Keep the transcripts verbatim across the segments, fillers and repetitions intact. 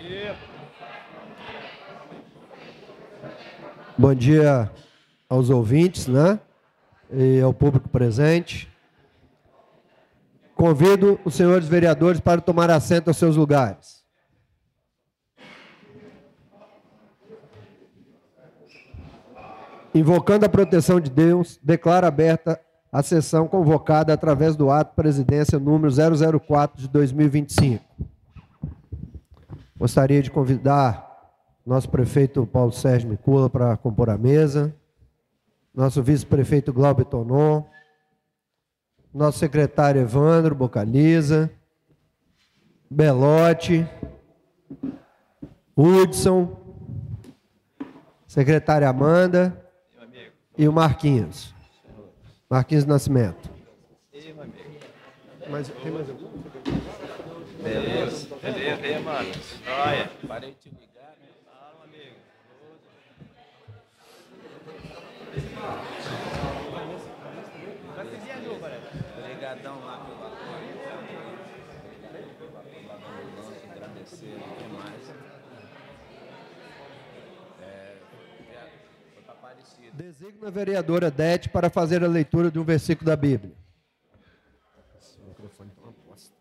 Bom dia aos ouvintes, né? E ao público presente. Convido os senhores vereadores para tomar assento aos seus lugares. Invocando a proteção de Deus, declaro aberta a sessão convocada através do ato Presidência número zero zero quatro de dois mil e vinte e cinco. Gostaria de convidar nosso prefeito Paulo Sérgio Micula para compor a mesa, nosso vice-prefeito Glauber Tonon, nosso secretário Evandro Bocaliza, Belotti, Hudson, secretária Amanda e o Marquinhos. Marquinhos Nascimento. Mas, tem mais algum? Beleza, beleza, aí, mano. Olha, parei de te ligar, né? Fala, amigo. Você viajou, parece? Obrigadão lá pelo apoio. Agradecer, o que mais? É, foi para Aparecida. Designa a vereadora Dete para fazer a leitura de um versículo da Bíblia. Esse microfone está uma bosta.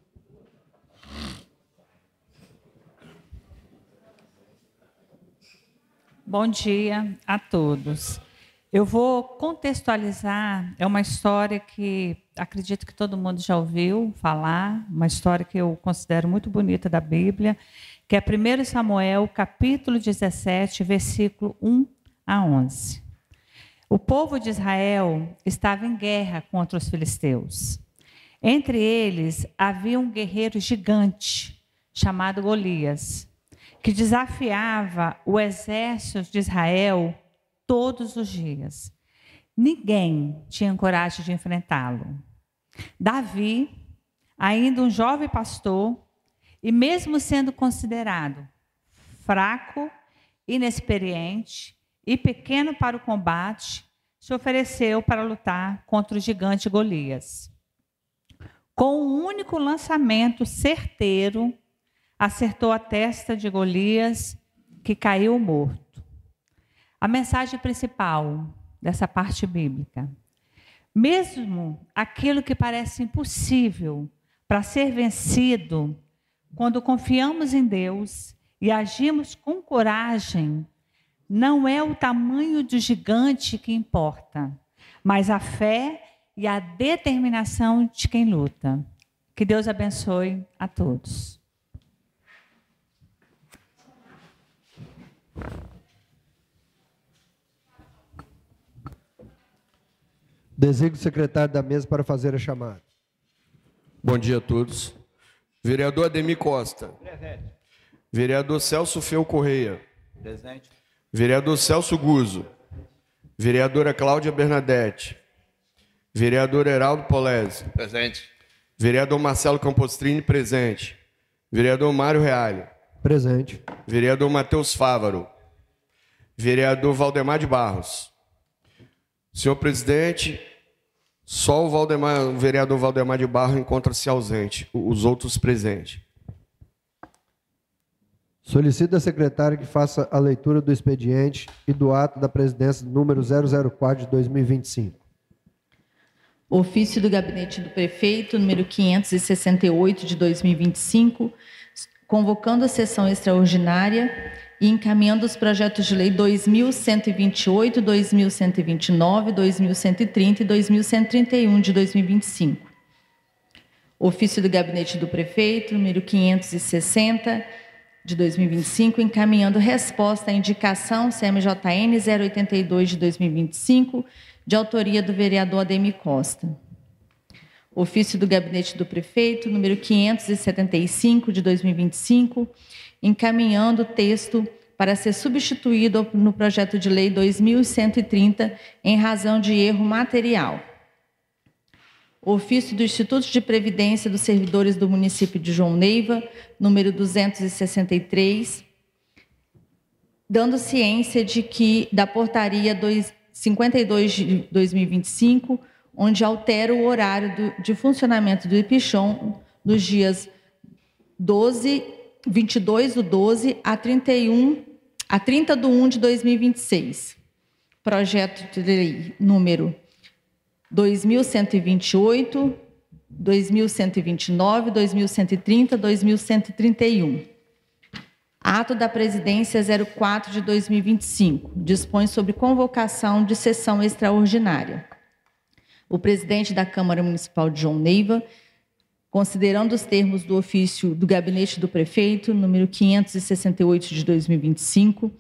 Bom dia a todos. Eu vou contextualizar, é uma história que acredito que todo mundo já ouviu falar, uma história que eu considero muito bonita da Bíblia, que é primeiro Samuel, capítulo dezessete, versículo um a onze. O povo de Israel estava em guerra contra os filisteus. Entre eles havia um guerreiro gigante chamado Golias, que desafiava o exército de Israel todos os dias. Ninguém tinha coragem de enfrentá-lo. Davi, ainda um jovem pastor, e mesmo sendo considerado fraco, inexperiente e pequeno para o combate, se ofereceu para lutar contra o gigante Golias. Com um único lançamento certeiro, acertou a testa de Golias, que caiu morto. A mensagem principal dessa parte bíblica: mesmo aquilo que parece impossível para ser vencido, quando confiamos em Deus e agimos com coragem, não é o tamanho do gigante que importa, mas a fé e a determinação de quem luta. Que Deus abençoe a todos. Designo o secretário da mesa para fazer a chamada. Bom dia a todos. Vereador Ademir Costa. Presente. Vereador Celso Feu Correia. Presente. Vereador Celso Guzzo. Vereadora Cláudia Bernadette. Vereador Heraldo Polese. Presente. Vereador Marcelo Campostrini, presente. Vereador Mário Reale. Presente. Vereador Matheus Fávaro. Vereador Valdemar de Barros. Senhor presidente, só o, Valdemar, o vereador Valdemar de Barros encontra-se ausente, os outros presentes. Solicito à secretária que faça a leitura do expediente e do ato da presidência número zero zero quatro de dois mil e vinte e cinco. Ofício do Gabinete do Prefeito, número quinhentos e sessenta e oito de dois mil e vinte e cinco, convocando a sessão extraordinária e encaminhando os projetos de lei dois mil cento e vinte e oito, dois mil cento e vinte e nove, dois mil cento e trinta e dois mil cento e trinta e um de dois mil e vinte e cinco. Ofício do Gabinete do Prefeito, número quinhentos e sessenta de dois mil e vinte e cinco, encaminhando resposta à indicação C M J N zero oitenta e dois de dois mil e vinte e cinco, de autoria do vereador Ademir Costa. Ofício do Gabinete do Prefeito, número quinhentos e setenta e cinco de dois mil e vinte e cinco, encaminhando o texto para ser substituído no projeto de lei dois mil cento e trinta em razão de erro material. Ofício do Instituto de Previdência dos Servidores do Município de João Neiva, número duzentos e sessenta e três, dando ciência de que da portaria cinquenta e dois de dois mil e vinte e cinco, onde altera o horário do, de funcionamento do IPCHON nos dias doze vinte e dois do doze a trinta e um, a trinta de um de dois mil e vinte e seis. Projeto de lei número dois mil cento e vinte e oito, dois mil cento e vinte e nove, dois mil cento e trinta, dois mil cento e trinta e um. Ato da Presidência zero quatro de dois mil e vinte e cinco, dispõe sobre convocação de sessão extraordinária. O presidente da Câmara Municipal de João Neiva, considerando os termos do ofício do Gabinete do Prefeito, número quinhentos e sessenta e oito de dois mil e vinte e cinco,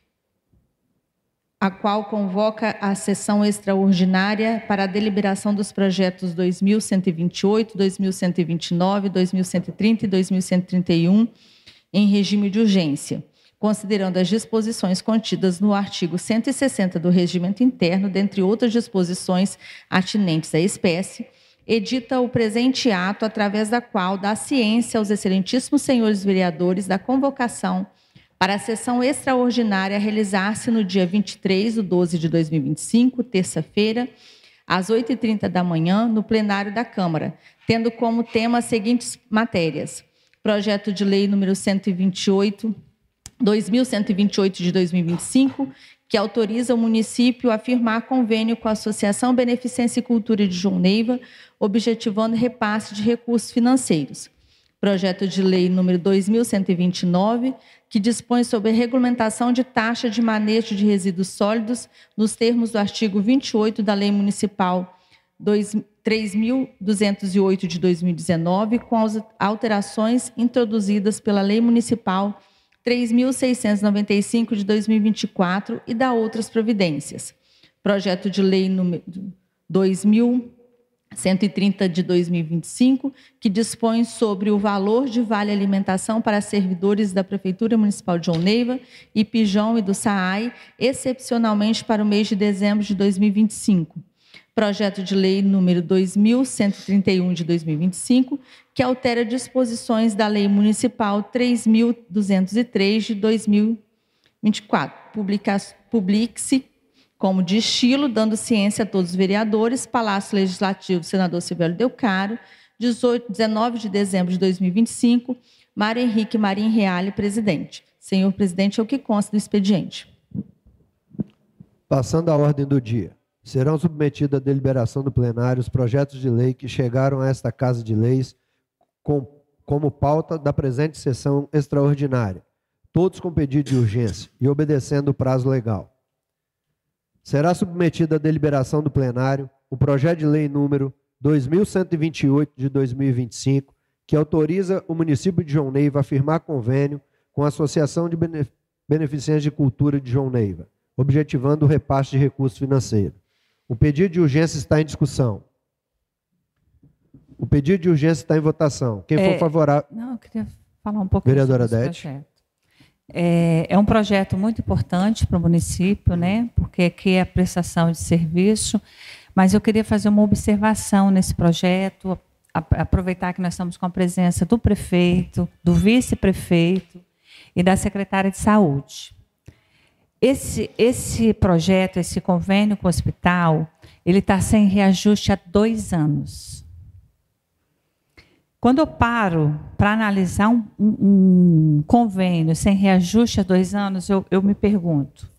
a qual convoca a sessão extraordinária para a deliberação dos projetos dois mil cento e vinte e oito, dois mil cento e vinte e nove, dois mil cento e trinta e dois mil cento e trinta e um, em regime de urgência, considerando as disposições contidas no artigo cento e sessenta do Regimento Interno, dentre outras disposições atinentes à espécie, edita o presente ato, através da qual dá ciência aos excelentíssimos senhores vereadores da convocação para a sessão extraordinária a realizar-se no dia vinte e três de doze de dois mil e vinte e cinco, terça-feira, às oito e trinta da manhã, no plenário da Câmara, tendo como tema as seguintes matérias: projeto de lei número cento e vinte e oito, dois mil cento e vinte e oito de dois mil e vinte e cinco, que autoriza o município a firmar convênio com a Associação Beneficência e Cultura de João Neiva, objetivando repasse de recursos financeiros. Projeto de lei número dois mil cento e vinte e nove, que dispõe sobre a regulamentação de taxa de manejo de resíduos sólidos nos termos do artigo vinte e oito da Lei Municipal três mil duzentos e oito de dois mil e dezenove, com as alterações introduzidas pela Lei Municipal três mil seiscentos e noventa e cinco de dois mil e vinte e quatro e da outras providências. Projeto de lei número dois mil cento e trinta de dois mil e vinte e cinco, que dispõe sobre o valor de vale alimentação para servidores da Prefeitura Municipal de João Neiva, Ipijão e do S A A I, excepcionalmente para o mês de dezembro de dois mil e vinte e cinco. Projeto de lei número dois mil cento e trinta e um de dois mil e vinte e cinco, que altera disposições da Lei Municipal três mil duzentos e três de dois mil e vinte e quatro. Publique-se como de estilo, dando ciência a todos os vereadores, Palácio Legislativo, senador Silvério Delcaro, dezenove de dezembro de dois mil e vinte e cinco, Mário Henrique Marim Reale, presidente. Senhor presidente, é o que consta do expediente. Passando à ordem do dia. Serão submetidos à deliberação do plenário os projetos de lei que chegaram a esta Casa de Leis com, como pauta da presente sessão extraordinária, todos com pedido de urgência e obedecendo o prazo legal. Será submetido à deliberação do plenário o projeto de lei número dois mil cento e vinte e oito de dois mil e vinte e cinco, que autoriza o município de João Neiva a firmar convênio com a Associação de Beneficência de Cultura de João Neiva, objetivando o repasse de recursos financeiros. O pedido de urgência está em discussão. O pedido de urgência está em votação. Quem é, for favorável... Não, eu queria falar um pouquinho Vereadora sobre Dete. esse projeto. É, é um projeto muito importante para o município, né? Porque aqui é a prestação de serviço, mas eu queria fazer uma observação nesse projeto, a, aproveitar que nós estamos com a presença do prefeito, do vice-prefeito e da secretária de saúde. Esse, esse projeto, esse convênio com o hospital, ele está sem reajuste há dois anos. Quando eu paro para analisar um, um, um convênio sem reajuste há dois anos, eu, eu me pergunto,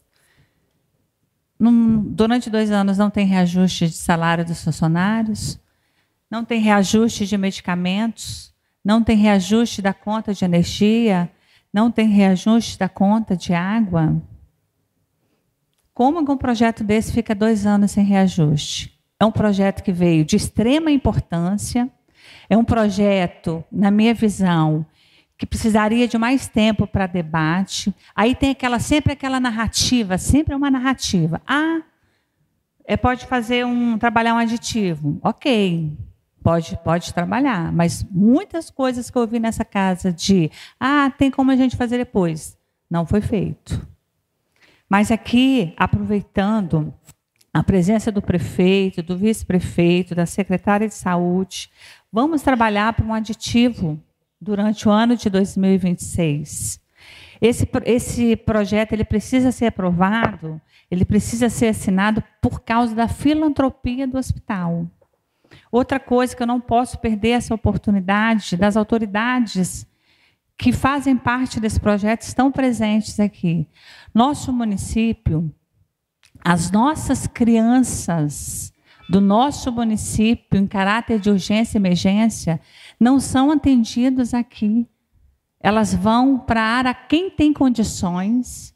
num, durante dois anos não tem reajuste de salário dos funcionários, não tem reajuste de medicamentos, não tem reajuste da conta de energia, não tem reajuste da conta de água. Como que um projeto desse fica dois anos sem reajuste? É um projeto que veio de extrema importância, é um projeto, na minha visão, que precisaria de mais tempo para debate. Aí tem aquela, sempre aquela narrativa, sempre é uma narrativa. Ah, é, pode fazer um, trabalhar um aditivo. Ok, pode, pode trabalhar, mas muitas coisas que eu ouvi nessa casa de, ah, tem como a gente fazer depois, não foi feito. Mas aqui, aproveitando a presença do prefeito, do vice-prefeito, da secretária de saúde, vamos trabalhar para um aditivo durante o ano de dois mil e vinte e seis. Esse, esse projeto ele precisa ser aprovado, ele precisa ser assinado por causa da filantropia do hospital. Outra coisa que eu não posso perder essa oportunidade das autoridades que fazem parte desse projeto estão presentes aqui. Nosso município, as nossas crianças do nosso município, em caráter de urgência e emergência, não são atendidos aqui. Elas vão para Ara, quem tem condições,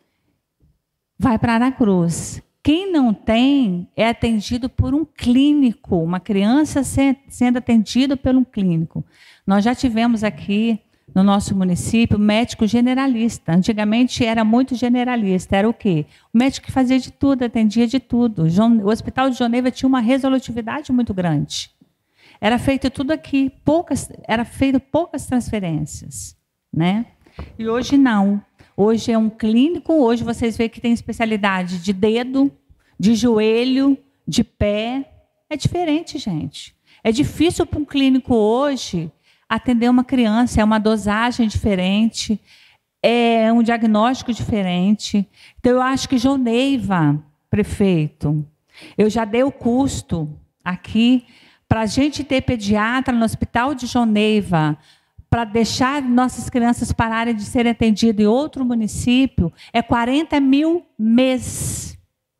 vai para Aracruz. Quem não tem é atendido por um clínico, uma criança sendo atendida por um clínico. Nós já tivemos aqui no nosso município médico generalista. Antigamente era muito generalista. Era o quê? O médico que fazia de tudo, atendia de tudo. O Hospital de João Neiva tinha uma resolutividade muito grande. Era feito tudo aqui, poucas, era feito poucas transferências, né? E hoje não. Hoje é um clínico, hoje vocês veem que tem especialidade de dedo, de joelho, de pé. É diferente, gente. É difícil para um clínico hoje atender uma criança, é uma dosagem diferente, é um diagnóstico diferente. Então, eu acho que João Neiva, prefeito, eu já dei o custo aqui para a gente ter pediatra no Hospital de João Neiva, para deixar nossas crianças pararem de serem atendidas em outro município, é quarenta mil mês.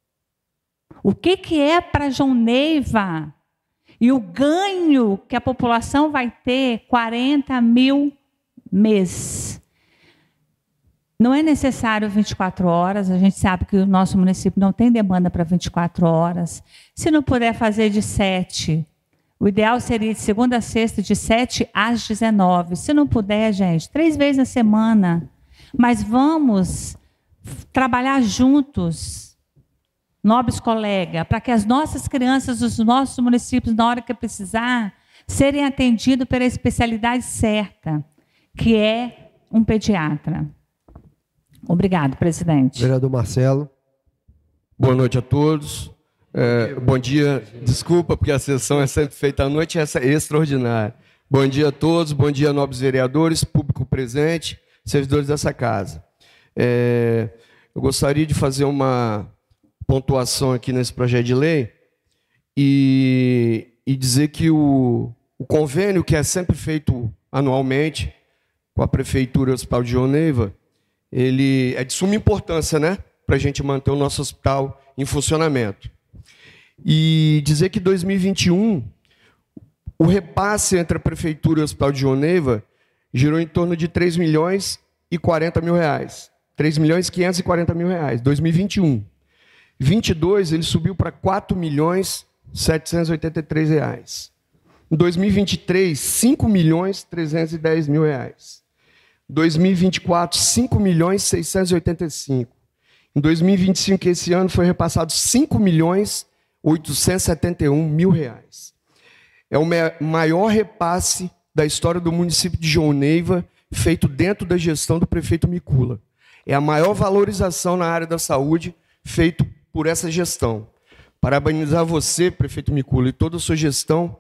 O que, que é para João Neiva? E o ganho que a população vai ter, quarenta mil mês. Não é necessário vinte e quatro horas, a gente sabe que o nosso município não tem demanda para vinte e quatro horas. Se não puder fazer de sete, o ideal seria de segunda a sexta, de sete às dezenove. Se não puder, gente, três vezes na semana. Mas vamos trabalhar juntos, nobres colegas, para que as nossas crianças dos nossos municípios, na hora que precisar, serem atendidos pela especialidade certa, que é um pediatra. Obrigado, presidente. Vereador Marcelo. Boa noite a todos. É, bom dia, desculpa, porque a sessão é sempre feita à noite e essa é extraordinária. Bom dia a todos, bom dia, nobres vereadores, público presente, servidores dessa casa. É, eu gostaria de fazer uma pontuação aqui nesse projeto de lei e, e dizer que o, o convênio que é sempre feito anualmente com a Prefeitura e o Hospital de João Neiva, ele é de suma importância, né, para a gente manter o nosso hospital em funcionamento. E dizer que em dois mil e vinte e um, o repasse entre a Prefeitura e o Hospital de João Neiva girou em torno de três milhões e quarenta mil reais. três milhões e quinhentos e quarenta mil reais, dois mil e vinte e um. vinte e dois, ele subiu para quatro milhões e setecentos e oitenta e três reais. Em dois mil e vinte e três, cinco milhões e trezentos e dez mil reais. dois mil e vinte e quatro, cinco milhões e seiscentos e oitenta e cinco. Em dois mil e vinte e cinco, esse ano, foi repassado cinco milhões e oitocentos e setenta e um mil reais. É o maior repasse da história do município de João Neiva, feito dentro da gestão do prefeito Micula. É a maior valorização na área da saúde, feito por essa gestão. Parabenizar você, prefeito Micula, e toda a sua gestão,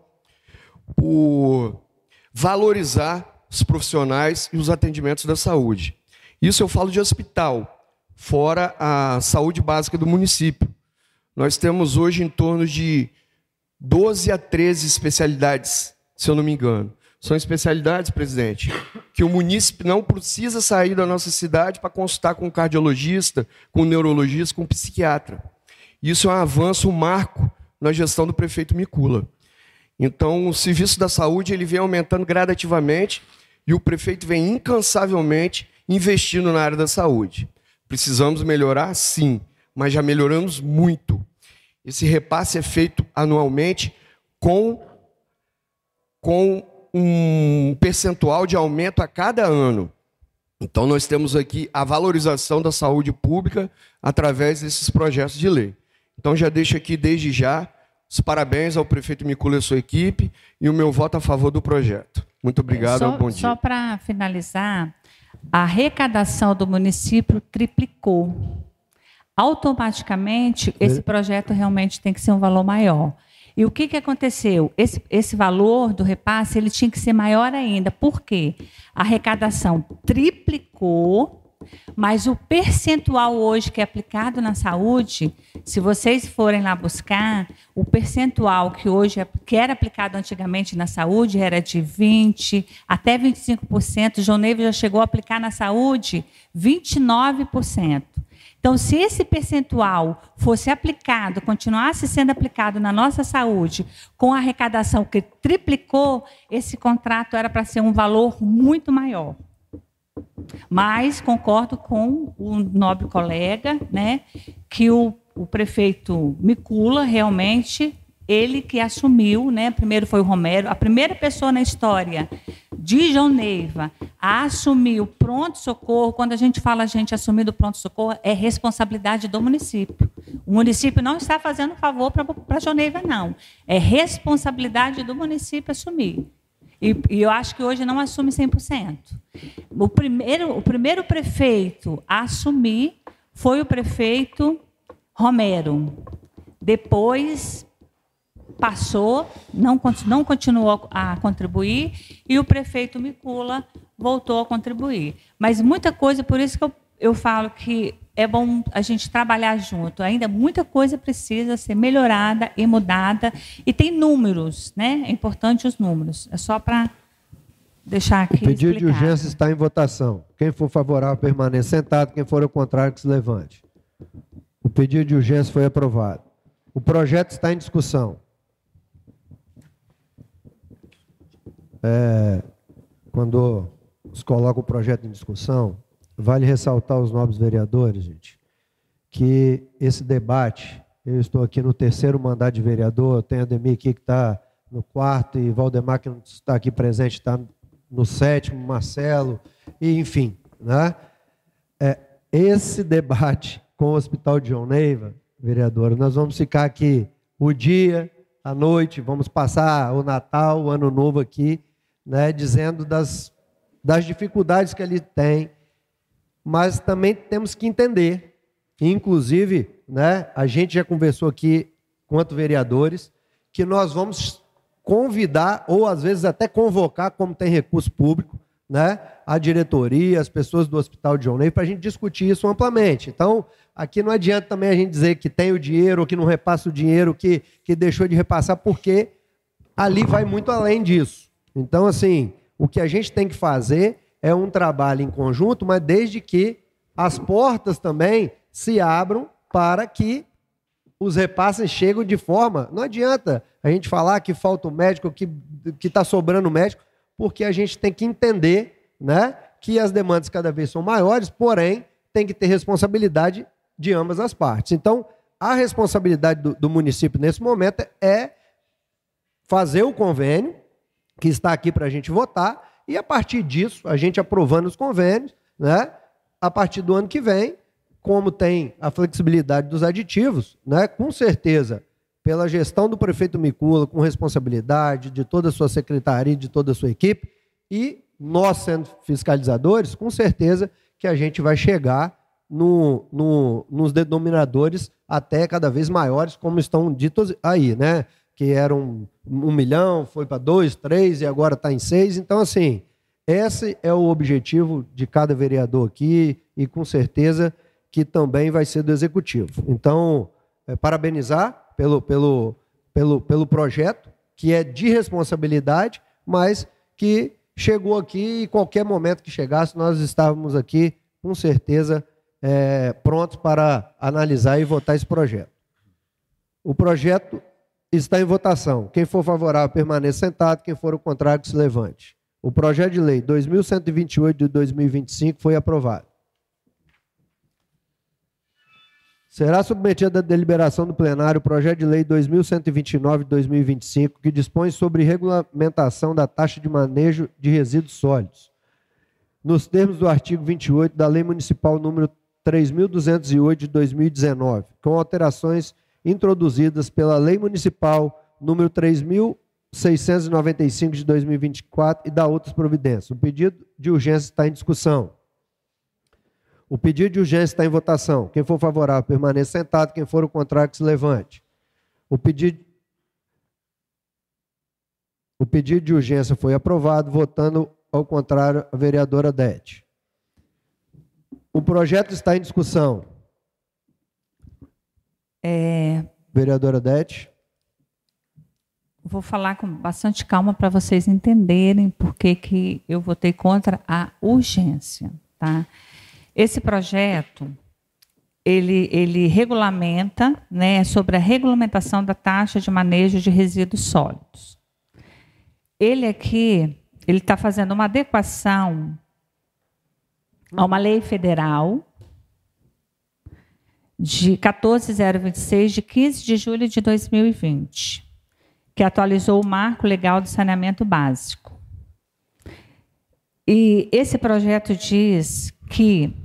por valorizar os profissionais e os atendimentos da saúde. Isso eu falo de hospital, fora a saúde básica do município. Nós temos hoje em torno de doze a treze especialidades, se eu não me engano. São especialidades, presidente, que o munícipe não precisa sair da nossa cidade para consultar com um cardiologista, com um neurologista, com um psiquiatra. Isso é um avanço, um marco na gestão do prefeito Micula. Então, o serviço da saúde ele vem aumentando gradativamente e o prefeito vem incansavelmente investindo na área da saúde. Precisamos melhorar? Sim, mas já melhoramos muito. Esse repasse é feito anualmente com, com um percentual de aumento a cada ano. Então, nós temos aqui a valorização da saúde pública através desses projetos de lei. Então, já deixo aqui, desde já, os parabéns ao prefeito Micula e a sua equipe e o meu voto a favor do projeto. Muito obrigado, só, bom dia. Só para finalizar, a arrecadação do município triplicou. Automaticamente, esse projeto realmente tem que ser um valor maior. E o que, que aconteceu? Esse, esse valor do repasse ele tinha que ser maior ainda. Por quê? A arrecadação triplicou Mas o percentual hoje que é aplicado na saúde, se vocês forem lá buscar, o percentual que hoje é, que era aplicado antigamente na saúde era de vinte por cento até vinte e cinco por cento. João Neiva já chegou a aplicar na saúde vinte e nove por cento. Então, se esse percentual fosse aplicado, continuasse sendo aplicado na nossa saúde, com a arrecadação que triplicou, esse contrato era para ser um valor muito maior. Mas concordo com o nobre colega, né, que o, o prefeito Micula, realmente, ele que assumiu, né, primeiro foi o Romero, a primeira pessoa na história de João Neiva a assumir o pronto-socorro. Quando a gente fala a gente assumir o pronto-socorro, é responsabilidade do município. O município não está fazendo favor para João Neiva, não. É responsabilidade do município assumir. E, e eu acho que hoje não assume cem por cento. O primeiro, o primeiro prefeito a assumir foi o prefeito Romero. Depois passou, não, não continuou a contribuir, e o prefeito Micula voltou a contribuir. Mas muita coisa, por isso que eu, eu falo que é bom a gente trabalhar junto. Ainda muita coisa precisa ser melhorada e mudada, e tem números, né? É importante os números. É só para deixar aqui explicado. O pedido explicado. de urgência está em votação. Quem for favorável, permaneça sentado. Quem for ao contrário, que se levante. O pedido de urgência foi aprovado. O projeto está em discussão. É, quando se coloca o projeto em discussão, vale ressaltar aos nobres vereadores, gente, que esse debate, eu estou aqui no terceiro mandato de vereador, tenho a Ademir aqui que está no quarto, e Valdemar, que não está aqui presente, está no sétimo, Marcelo, e enfim, né? É, esse debate com o Hospital de João Neiva, vereadora, nós vamos ficar aqui o dia, a noite, vamos passar o Natal, o Ano Novo aqui, né, dizendo das, das dificuldades que ele tem, mas também temos que entender, inclusive, né, a gente já conversou aqui, quanto vereadores, que nós vamos convidar, ou às vezes até convocar, como tem recurso público, né, a diretoria, as pessoas do Hospital de João Neiva, para a gente discutir isso amplamente. Então, aqui não adianta também a gente dizer que tem o dinheiro, ou que não repassa o dinheiro, que, que deixou de repassar, porque ali vai muito além disso. Então, assim, o que a gente tem que fazer é um trabalho em conjunto, mas desde que as portas também se abram para que os repasses cheguem de forma... Não adianta a gente falar que falta um médico, que está sobrando médico, porque a gente tem que entender, né, que as demandas cada vez são maiores, porém, tem que ter responsabilidade de ambas as partes. Então, a responsabilidade do, do município nesse momento é fazer o convênio, que está aqui para a gente votar, e a partir disso, a gente aprovando os convênios, né, a partir do ano que vem, como tem a flexibilidade dos aditivos, né, com certeza, pela gestão do prefeito Micula, com responsabilidade de toda a sua secretaria, de toda a sua equipe, e nós sendo fiscalizadores, com certeza que a gente vai chegar no, no, nos denominadores até cada vez maiores, como estão ditos aí, né? Que eram um milhão, foi para dois, três e agora está em seis. Então, assim, esse é o objetivo de cada vereador aqui e com certeza que também vai ser do executivo. Então, é, parabenizar pelo, pelo, pelo, pelo projeto, que é de responsabilidade, mas que chegou aqui e qualquer momento que chegasse, nós estávamos aqui, com certeza, é, prontos para analisar e votar esse projeto. O projeto está em votação. Quem for favorável, permaneça sentado. Quem for o contrário, que se levante. O projeto de lei dois mil cento e vinte e oito de dois mil e vinte e cinco foi aprovado. Será submetido à deliberação do plenário o projeto de lei dois mil cento e vinte e nove de dois mil e vinte e cinco, que dispõe sobre regulamentação da taxa de manejo de resíduos sólidos, nos termos do artigo vinte e oito da Lei Municipal número três mil duzentos e oito de dois mil e dezenove, com alterações introduzidas pela Lei Municipal número três mil seiscentos e noventa e cinco de dois mil e vinte e quatro e da outras providências. O pedido de urgência está em discussão. O pedido de urgência está em votação. Quem for favorável, permaneça sentado. Quem for o contrário, que se levante. O pedido, o pedido de urgência foi aprovado, votando ao contrário a vereadora Dete. O projeto está em discussão. É, Vereadora Odete. vou falar com bastante calma para vocês entenderem por que, que eu votei contra a urgência. Tá? Esse projeto, ele, ele regulamenta, né, sobre a regulamentação da taxa de manejo de resíduos sólidos. Ele aqui, ele está fazendo uma adequação a uma lei federal de quatorze mil vinte e seis, de quinze de julho de dois mil e vinte, que atualizou o marco legal do saneamento básico. E esse projeto diz que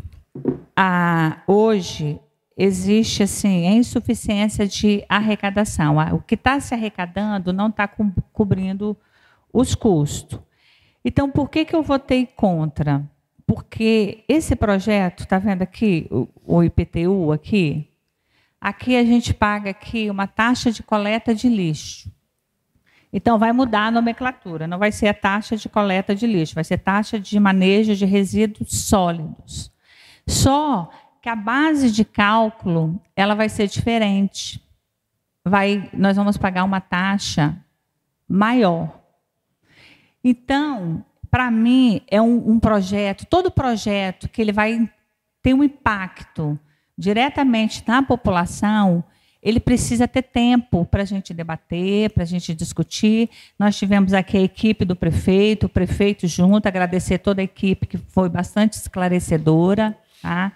a, hoje existe assim, a insuficiência de arrecadação. O que está se arrecadando não está co cobrindo os custos. Então, por que, que eu votei contra? Porque esse projeto, está vendo aqui, o, o I P T U aqui? Aqui a gente paga aqui uma taxa de coleta de lixo. Então, vai mudar a nomenclatura, não vai ser a taxa de coleta de lixo, vai ser taxa de manejo de resíduos sólidos. Só que a base de cálculo ela vai ser diferente. Vai, nós vamos pagar uma taxa maior. Então, para mim, é um, um projeto, todo projeto que ele vai ter um impacto diretamente na população, ele precisa ter tempo para a gente debater, para a gente discutir. Nós tivemos aqui a equipe do prefeito, o prefeito junto, agradecer toda a equipe que foi bastante esclarecedora. Tá?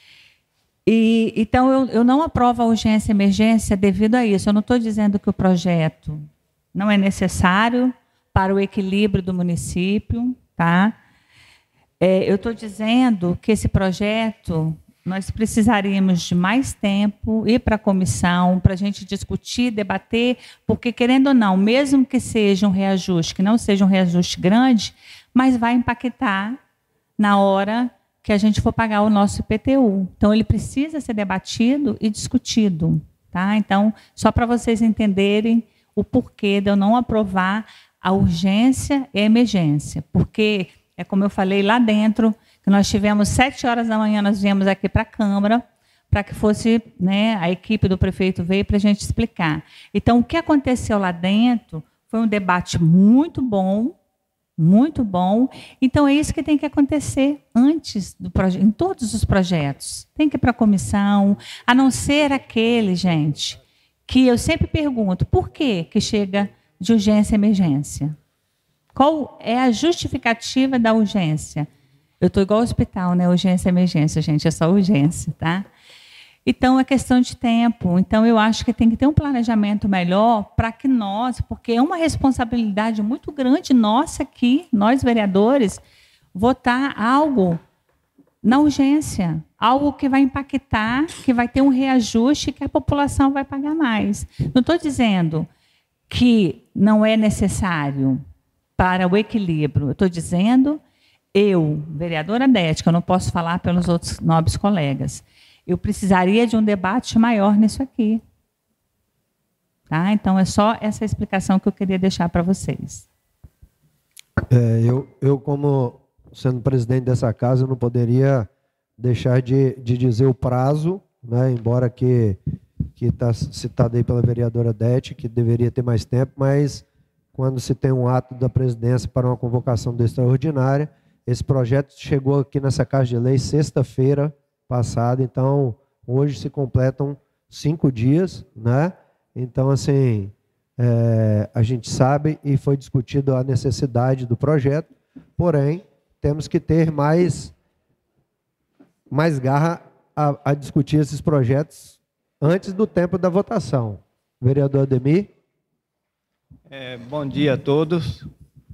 E, então, eu, eu não aprovo a urgência e emergência devido a isso. Eu não estou dizendo que o projeto não é necessário para o equilíbrio do município. Tá? É, eu estou dizendo que esse projeto, nós precisaríamos de mais tempo, ir para a comissão, para a gente discutir, debater, porque, querendo ou não, mesmo que seja um reajuste, que não seja um reajuste grande, mas vai impactar na hora que a gente for pagar o nosso I P T U. Então, ele precisa ser debatido e discutido. Tá? Então, só para vocês entenderem o porquê de eu não aprovar a urgência e a emergência. Porque, é como eu falei lá dentro, que nós tivemos sete horas da manhã, nós viemos aqui para a Câmara, para que fosse, né, a equipe do prefeito veio para a gente explicar. Então, o que aconteceu lá dentro foi um debate muito bom, muito bom. Então, é isso que tem que acontecer antes do projeto, em todos os projetos. Tem que ir para a comissão, a não ser aquele, gente, que eu sempre pergunto, por que que chega de urgência e emergência? Qual é a justificativa da urgência? Eu estou igual ao hospital, né? Urgência e emergência, gente, é só urgência, tá? Então, é questão de tempo. Então, eu acho que tem que ter um planejamento melhor para que nós, porque é uma responsabilidade muito grande nossa aqui, nós vereadores, votar algo na urgência, algo que vai impactar, que vai ter um reajuste, que a população vai pagar mais. Não estou dizendo que não é necessário para o equilíbrio. Eu estou dizendo, eu, vereadora Odete, que eu não posso falar pelos outros nobres colegas, eu precisaria de um debate maior nisso aqui. Tá? Então, é só essa explicação que eu queria deixar para vocês. É, eu, eu, como sendo presidente dessa casa, eu não poderia deixar de, de dizer o prazo, né, embora que que está citado aí pela vereadora Odete, que deveria ter mais tempo, mas quando se tem um ato da presidência para uma convocação de extraordinária, esse projeto chegou aqui nessa Casa de Lei sexta-feira passada, então hoje se completam cinco dias, né? Então, assim, é, a gente sabe e foi discutido a necessidade do projeto, porém, temos que ter mais, mais garra a, a discutir esses projetos antes do tempo da votação. Vereador Ademir. É, bom dia a todos.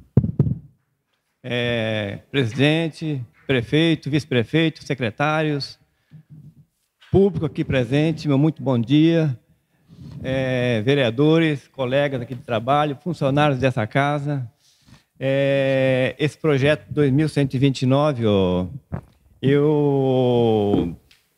É, presidente, prefeito, vice-prefeito, secretários, público aqui presente, meu muito bom dia. É, vereadores, colegas aqui de trabalho, funcionários dessa casa. É, esse projeto dois mil cento e vinte e nove, ó, eu...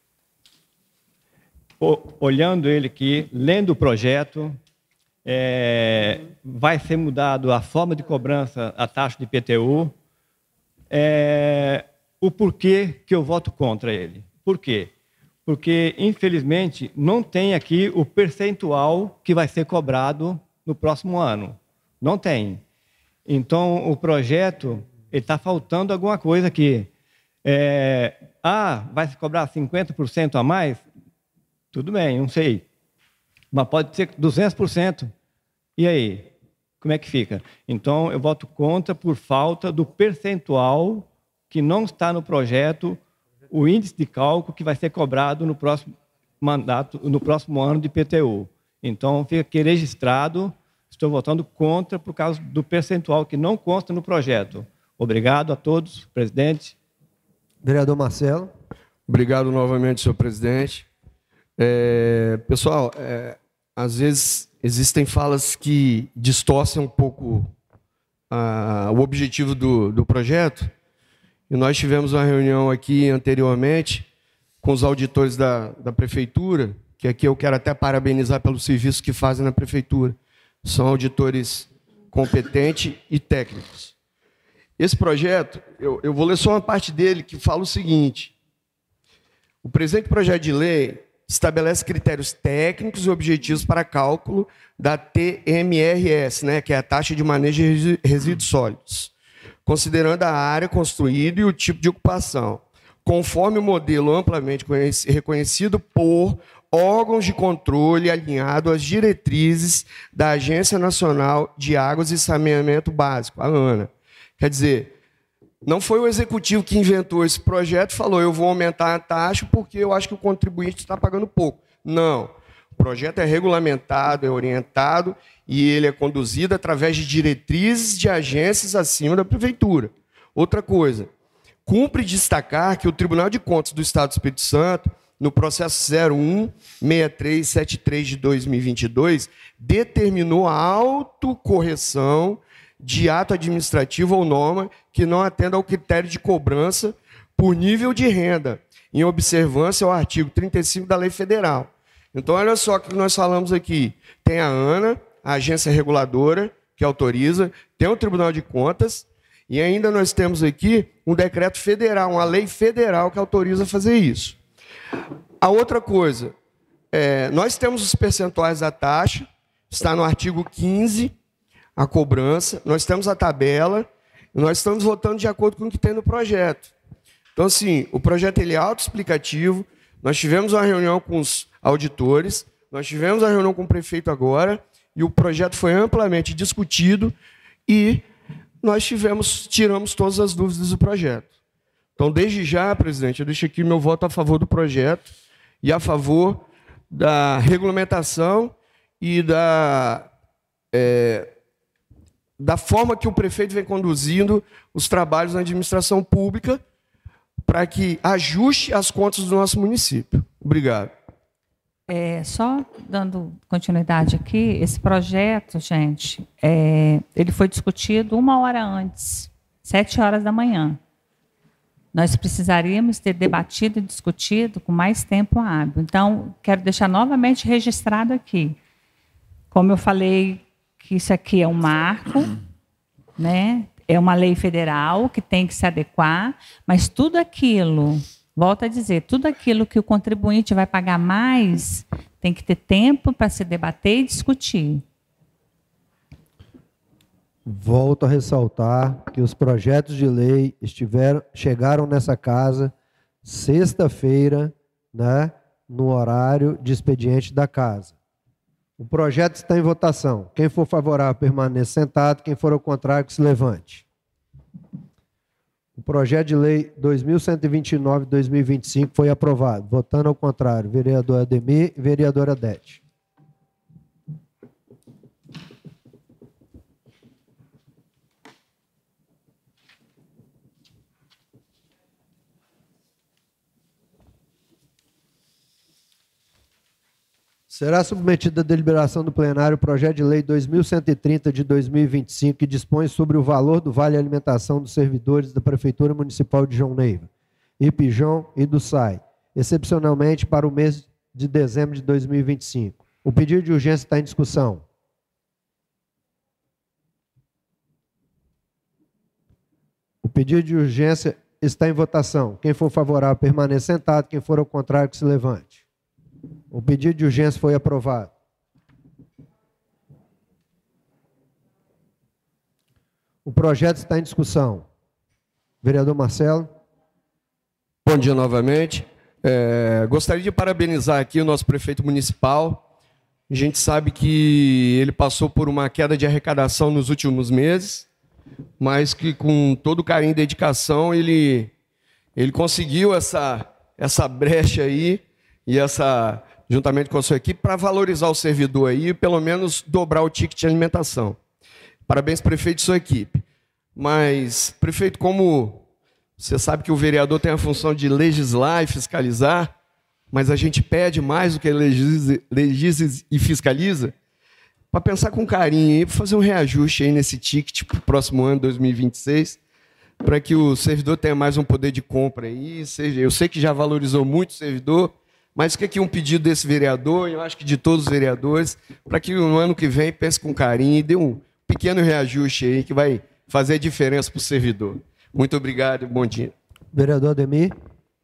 olhando ele aqui, lendo o projeto, é, vai ser mudado a forma de cobrança, a taxa de I P T U. É, o porquê que eu voto contra ele. Por quê? Porque, infelizmente, não tem aqui o percentual que vai ser cobrado no próximo ano. Não tem. Então, o projeto está faltando alguma coisa aqui. É, ah, vai se cobrar cinquenta por cento a mais? Tudo bem, não sei. Mas pode ser duzentos por cento. E aí? Como é que fica? Então, eu voto contra por falta do percentual que não está no projeto, o índice de cálculo que vai ser cobrado no próximo mandato, no próximo ano de I P T U. Então, fica aqui registrado, estou votando contra por causa do percentual que não consta no projeto. Obrigado a todos, presidente. Vereador Marcelo. Obrigado novamente, senhor presidente. É, pessoal, é, às vezes existem falas que distorcem um pouco a, o objetivo do, do projeto. E nós tivemos uma reunião aqui anteriormente com os auditores da, da prefeitura, que aqui eu quero até parabenizar pelo serviço que fazem na prefeitura. São auditores competentes e técnicos. Esse projeto, eu, eu vou ler só uma parte dele que fala o seguinte: o presente projeto de lei estabelece critérios técnicos e objetivos para cálculo da T M R S, né, que é a taxa de manejo de resíduos sólidos, considerando a área construída e o tipo de ocupação, conforme o modelo amplamente reconhecido por órgãos de controle alinhado às diretrizes da Agência Nacional de Águas e Saneamento Básico, a ANA. Quer dizer, não foi o executivo que inventou esse projeto e falou, eu vou aumentar a taxa porque eu acho que o contribuinte está pagando pouco. Não. O projeto é regulamentado, é orientado e ele é conduzido através de diretrizes de agências acima da prefeitura. Outra coisa, cumpre destacar que o Tribunal de Contas do Estado do Espírito Santo, no processo zero um seis três sete três de dois mil e vinte e dois, determinou a autocorreção de ato administrativo ou norma que não atenda ao critério de cobrança por nível de renda, em observância ao artigo trinta e cinco da Lei Federal. Então, olha só o que nós falamos aqui. Tem a ANA, a agência reguladora, que autoriza, tem o Tribunal de Contas, e ainda nós temos aqui um decreto federal, uma lei federal que autoriza fazer isso. A outra coisa, é, nós temos os percentuais da taxa, está no artigo quinze, a cobrança, nós temos a tabela, e nós estamos votando de acordo com o que tem no projeto. Então, assim, o projeto ele é autoexplicativo, nós tivemos uma reunião com os auditores, nós tivemos uma reunião com o prefeito agora, e o projeto foi amplamente discutido, e nós tivemos, tiramos todas as dúvidas do projeto. Então, desde já, presidente, eu deixo aqui meu voto a favor do projeto e a favor da regulamentação e da... É, da forma que o prefeito vem conduzindo os trabalhos na administração pública para que ajuste as contas do nosso município. Obrigado. É, só dando continuidade aqui, esse projeto, gente, é, ele foi discutido uma hora antes, sete horas da manhã. Nós precisaríamos ter debatido e discutido com mais tempo hábil. Então, quero deixar novamente registrado aqui. Como eu falei, que isso aqui é um marco, né? É uma lei federal que tem que se adequar, mas tudo aquilo, volto a dizer, tudo aquilo que o contribuinte vai pagar mais, tem que ter tempo para se debater e discutir. Volto a ressaltar que os projetos de lei estiveram, chegaram nessa casa sexta-feira, né, no horário de expediente da casa. O projeto está em votação. Quem for favorável, permaneça sentado. Quem for ao contrário, que se levante. O projeto de lei dois mil cento e vinte e nove, dois mil e vinte e cinco foi aprovado. Votando ao contrário, vereador Ademir e vereadora Adete. Será submetido à deliberação do plenário o projeto de lei dois mil cento e trinta de dois mil e vinte e cinco, que dispõe sobre o valor do vale alimentação dos servidores da Prefeitura Municipal de João Neiva, IPJON e do S A I, excepcionalmente para o mês de dezembro de dois mil e vinte e cinco. O pedido de urgência está em discussão. O pedido de urgência está em votação. Quem for favorável, permaneça sentado. Quem for ao contrário, que se levante. O pedido de urgência foi aprovado. O projeto está em discussão. Vereador Marcelo. Bom dia novamente. É, gostaria de parabenizar aqui o nosso prefeito municipal. A gente sabe que ele passou por uma queda de arrecadação nos últimos meses, mas que com todo carinho e dedicação ele, ele conseguiu essa, essa brecha aí, e essa, juntamente com a sua equipe, para valorizar o servidor aí e pelo menos dobrar o ticket de alimentação. Parabéns, prefeito e sua equipe. Mas, prefeito, como você sabe que o vereador tem a função de legislar e fiscalizar, mas a gente pede mais do que legisla, legisla e fiscaliza, para pensar com carinho aí, para fazer um reajuste aí nesse ticket para o próximo ano, dois mil e vinte e seis, para que o servidor tenha mais um poder de compra aí. Seja, eu sei que já valorizou muito o servidor, mas fica aqui um pedido desse vereador, eu acho que de todos os vereadores, para que no ano que vem pense com carinho e dê um pequeno reajuste aí que vai fazer a diferença para o servidor. Muito obrigado e bom dia. Vereador Ademir.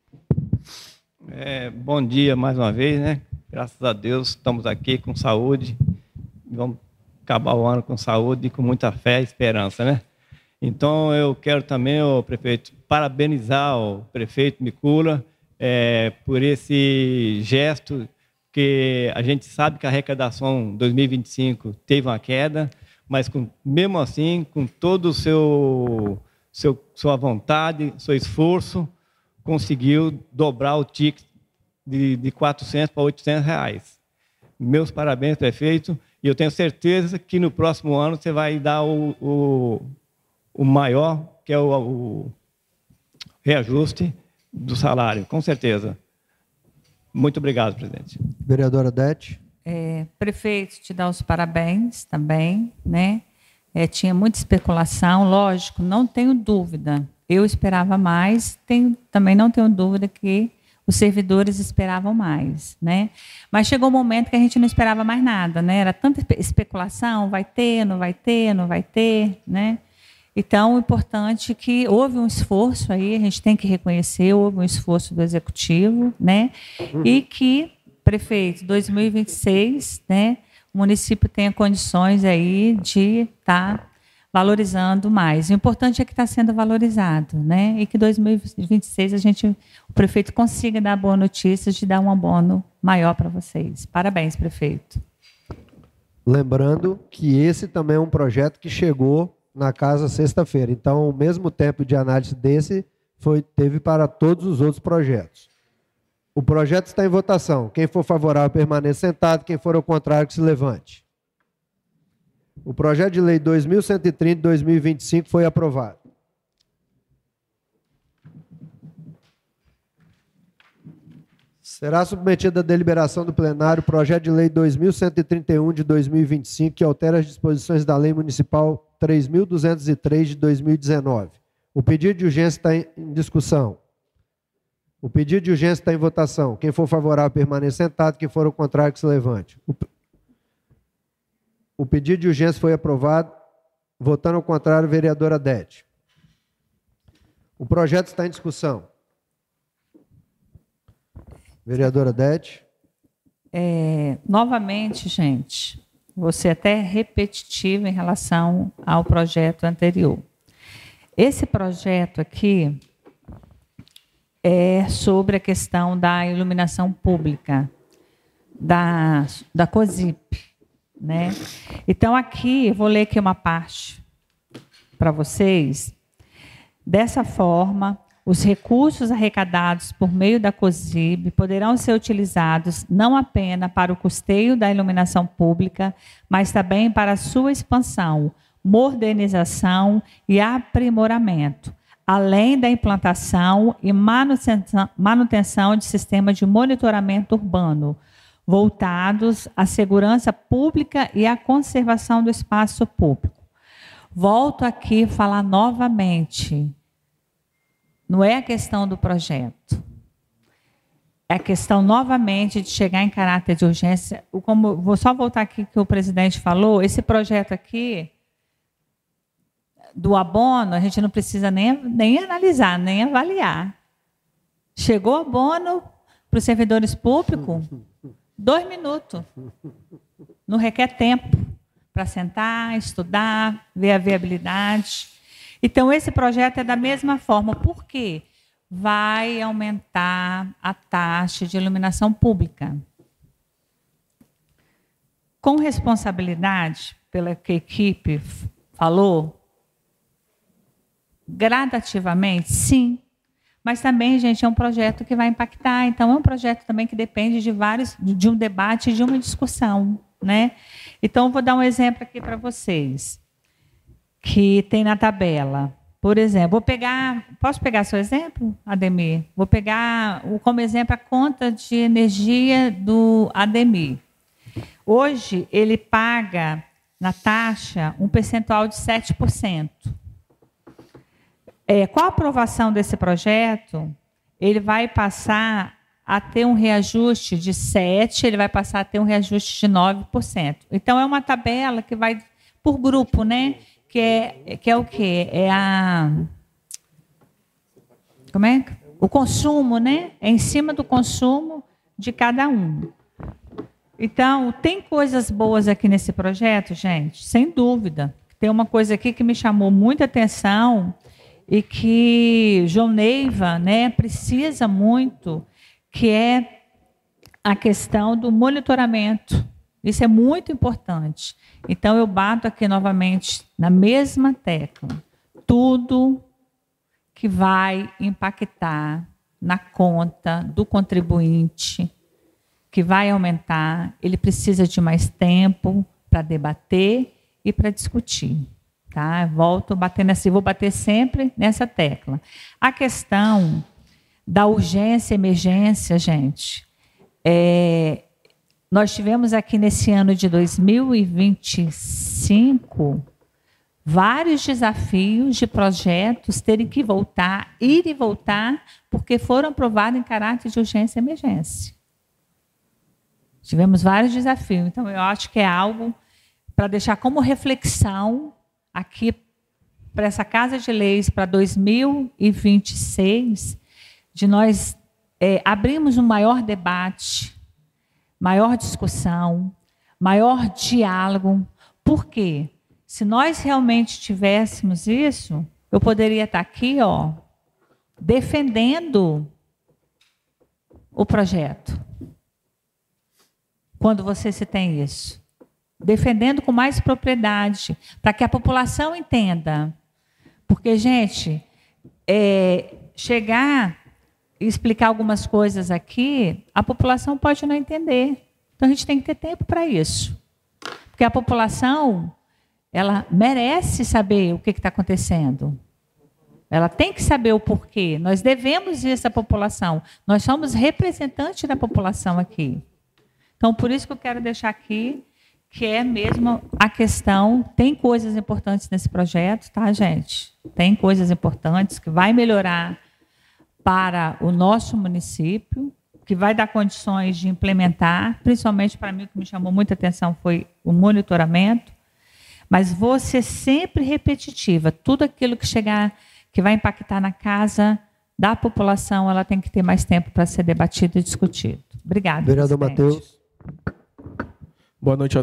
É, bom dia mais uma vez, né? Graças a Deus estamos aqui com saúde. Vamos acabar o ano com saúde e com muita fé e esperança, né? Então eu quero também, o prefeito, parabenizar o prefeito Micula é, por esse gesto, que a gente sabe que a arrecadação dois mil e vinte e cinco teve uma queda, mas com, mesmo assim, com todo o seu, seu sua vontade, seu esforço, conseguiu dobrar o ticket de, de quatrocentos para oitocentos reais. Meus parabéns, prefeito, e eu tenho certeza que no próximo ano você vai dar o, o, o maior, que é o, o reajuste do salário, com certeza. Muito obrigado, presidente. Vereadora Odete. É, prefeito, te dar os parabéns também, né? É, tinha muita especulação, lógico, não tenho dúvida. Eu esperava mais, tenho, também não tenho dúvida que os servidores esperavam mais, né? Mas chegou um momento que a gente não esperava mais nada, né? Era tanta especulação, vai ter, não vai ter, não vai ter, né? Então, o importante é que houve um esforço aí, a gente tem que reconhecer, houve um esforço do executivo, né? Uhum. E que, prefeito, dois mil e vinte e seis, né, o município tenha condições aí de estar tá valorizando mais. O importante é que está sendo valorizado, né? E que dois mil e vinte e seis a gente, o prefeito consiga dar boas notícias de dar um abono maior para vocês. Parabéns, prefeito. Lembrando que esse também é um projeto que chegou na casa sexta-feira. Então, o mesmo tempo de análise desse foi, teve para todos os outros projetos. O projeto está em votação. Quem for favorável, permaneça sentado. Quem for ao contrário, que se levante. O projeto de lei dois mil cento e trinta de dois mil e vinte e cinco foi aprovado. Será submetido à deliberação do plenário o projeto de lei dois mil cento e trinta e um de dois mil e vinte e cinco, que altera as disposições da Lei Municipal três mil duzentos e três de dois mil e dezenove. O pedido de urgência está em discussão. O pedido de urgência está em votação. Quem for favorável, permaneça sentado. Quem for ao contrário, que se levante. O, o pedido de urgência foi aprovado. Votando ao contrário, vereadora Odete. O projeto está em discussão. Vereadora Odete. É, novamente, gente, vou ser até repetitivo em relação ao projeto anterior. Esse projeto aqui é sobre a questão da iluminação pública, da, da COSIP, né? Então, aqui, eu vou ler aqui uma parte para vocês. Dessa forma, os recursos arrecadados por meio da COSIP poderão ser utilizados não apenas para o custeio da iluminação pública, mas também para a sua expansão, modernização e aprimoramento, além da implantação e manutenção, manutenção de sistemas de monitoramento urbano, voltados à segurança pública e à conservação do espaço público. Volto aqui a falar novamente, não é a questão do projeto, é a questão novamente de chegar em caráter de urgência. Como, vou só voltar aqui que o presidente falou, esse projeto aqui, do abono, a gente não precisa nem, nem analisar, nem avaliar. Chegou o abono para os servidores públicos, dois minutos. Não requer tempo para sentar, estudar, ver a viabilidade. Então, esse projeto é da mesma forma. Por quê? Vai aumentar a taxa de iluminação pública. Com responsabilidade, pela que a equipe falou, gradativamente, sim. Mas também, gente, é um projeto que vai impactar. Então, é um projeto também que depende de vários, de um debate, de uma discussão, né? Então, vou dar um exemplo aqui para vocês, que tem na tabela. Por exemplo, vou pegar, posso pegar seu exemplo, Ademir? Vou pegar como exemplo a conta de energia do Ademir. Hoje, ele paga na taxa um percentual de sete por cento. É, com a aprovação desse projeto, ele vai passar a ter um reajuste de sete por cento, ele vai passar a ter um reajuste de nove por cento. Então, é uma tabela que vai por grupo, né? Que é, que é o quê? É a... Como é? O consumo, né? É em cima do consumo de cada um. Então, tem coisas boas aqui nesse projeto, gente? Sem dúvida. Tem uma coisa aqui que me chamou muita atenção e que João Neiva, né, precisa muito, que é a questão do monitoramento. Isso é muito importante. Então, eu bato aqui novamente na mesma tecla. Tudo que vai impactar na conta do contribuinte, que vai aumentar, ele precisa de mais tempo para debater e para discutir. Tá? Volto batendo assim, vou bater sempre nessa tecla. A questão da urgência e emergência, gente, é, nós tivemos aqui nesse ano de dois mil e vinte e cinco vários desafios de projetos terem que voltar, ir e voltar, porque foram aprovados em caráter de urgência e emergência. Tivemos vários desafios. Então, eu acho que é algo para deixar como reflexão aqui para essa Casa de Leis para dois mil e vinte e seis, de nós é, abrirmos um maior debate, maior discussão, maior diálogo. Por quê? Se nós realmente tivéssemos isso, eu poderia estar aqui, ó, defendendo o projeto. Quando você se tem isso. Defendendo com mais propriedade, para que a população entenda. Porque, gente, é, chegar e explicar algumas coisas aqui, a população pode não entender. Então, a gente tem que ter tempo para isso. Porque a população, ela merece saber o que está acontecendo. Ela tem que saber o porquê. Nós devemos isso à população. Nós somos representantes da população aqui. Então, por isso que eu quero deixar aqui, que é mesmo a questão, tem coisas importantes nesse projeto, tá, gente? Tem coisas importantes que vai melhorar para o nosso município, que vai dar condições de implementar, principalmente para mim, o que me chamou muita atenção foi o monitoramento, mas vou ser sempre repetitiva. Tudo aquilo que chegar, que vai impactar na casa da população, ela tem que ter mais tempo para ser debatido e discutido. Obrigada. Vereador Matheus. Boa noite a...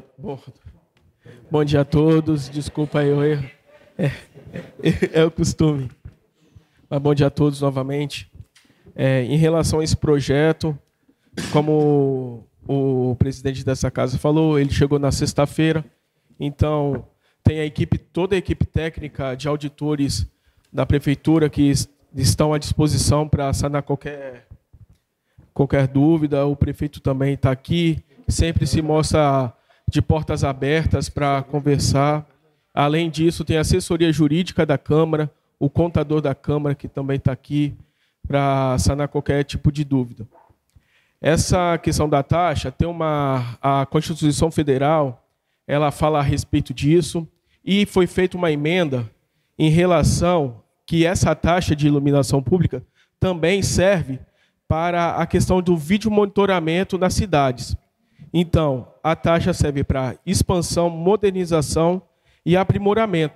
Bom dia a todos. Desculpa aí o erro. É, é, é o costume. Mas bom dia a todos novamente. É, em relação a esse projeto, como o presidente dessa casa falou, ele chegou na sexta-feira. Então, tem a equipe, toda a equipe técnica de auditores da prefeitura que estão à disposição para sanar qualquer, qualquer dúvida. O prefeito também está aqui. Sempre se mostra de portas abertas para conversar. Além disso, tem a assessoria jurídica da Câmara, o contador da Câmara, que também está aqui para sanar qualquer tipo de dúvida. Essa questão da taxa, tem uma, a Constituição Federal, ela fala a respeito disso, e foi feita uma emenda em relação que essa taxa de iluminação pública também serve para a questão do vídeo monitoramento nas cidades. Então, a taxa serve para expansão, modernização e aprimoramento,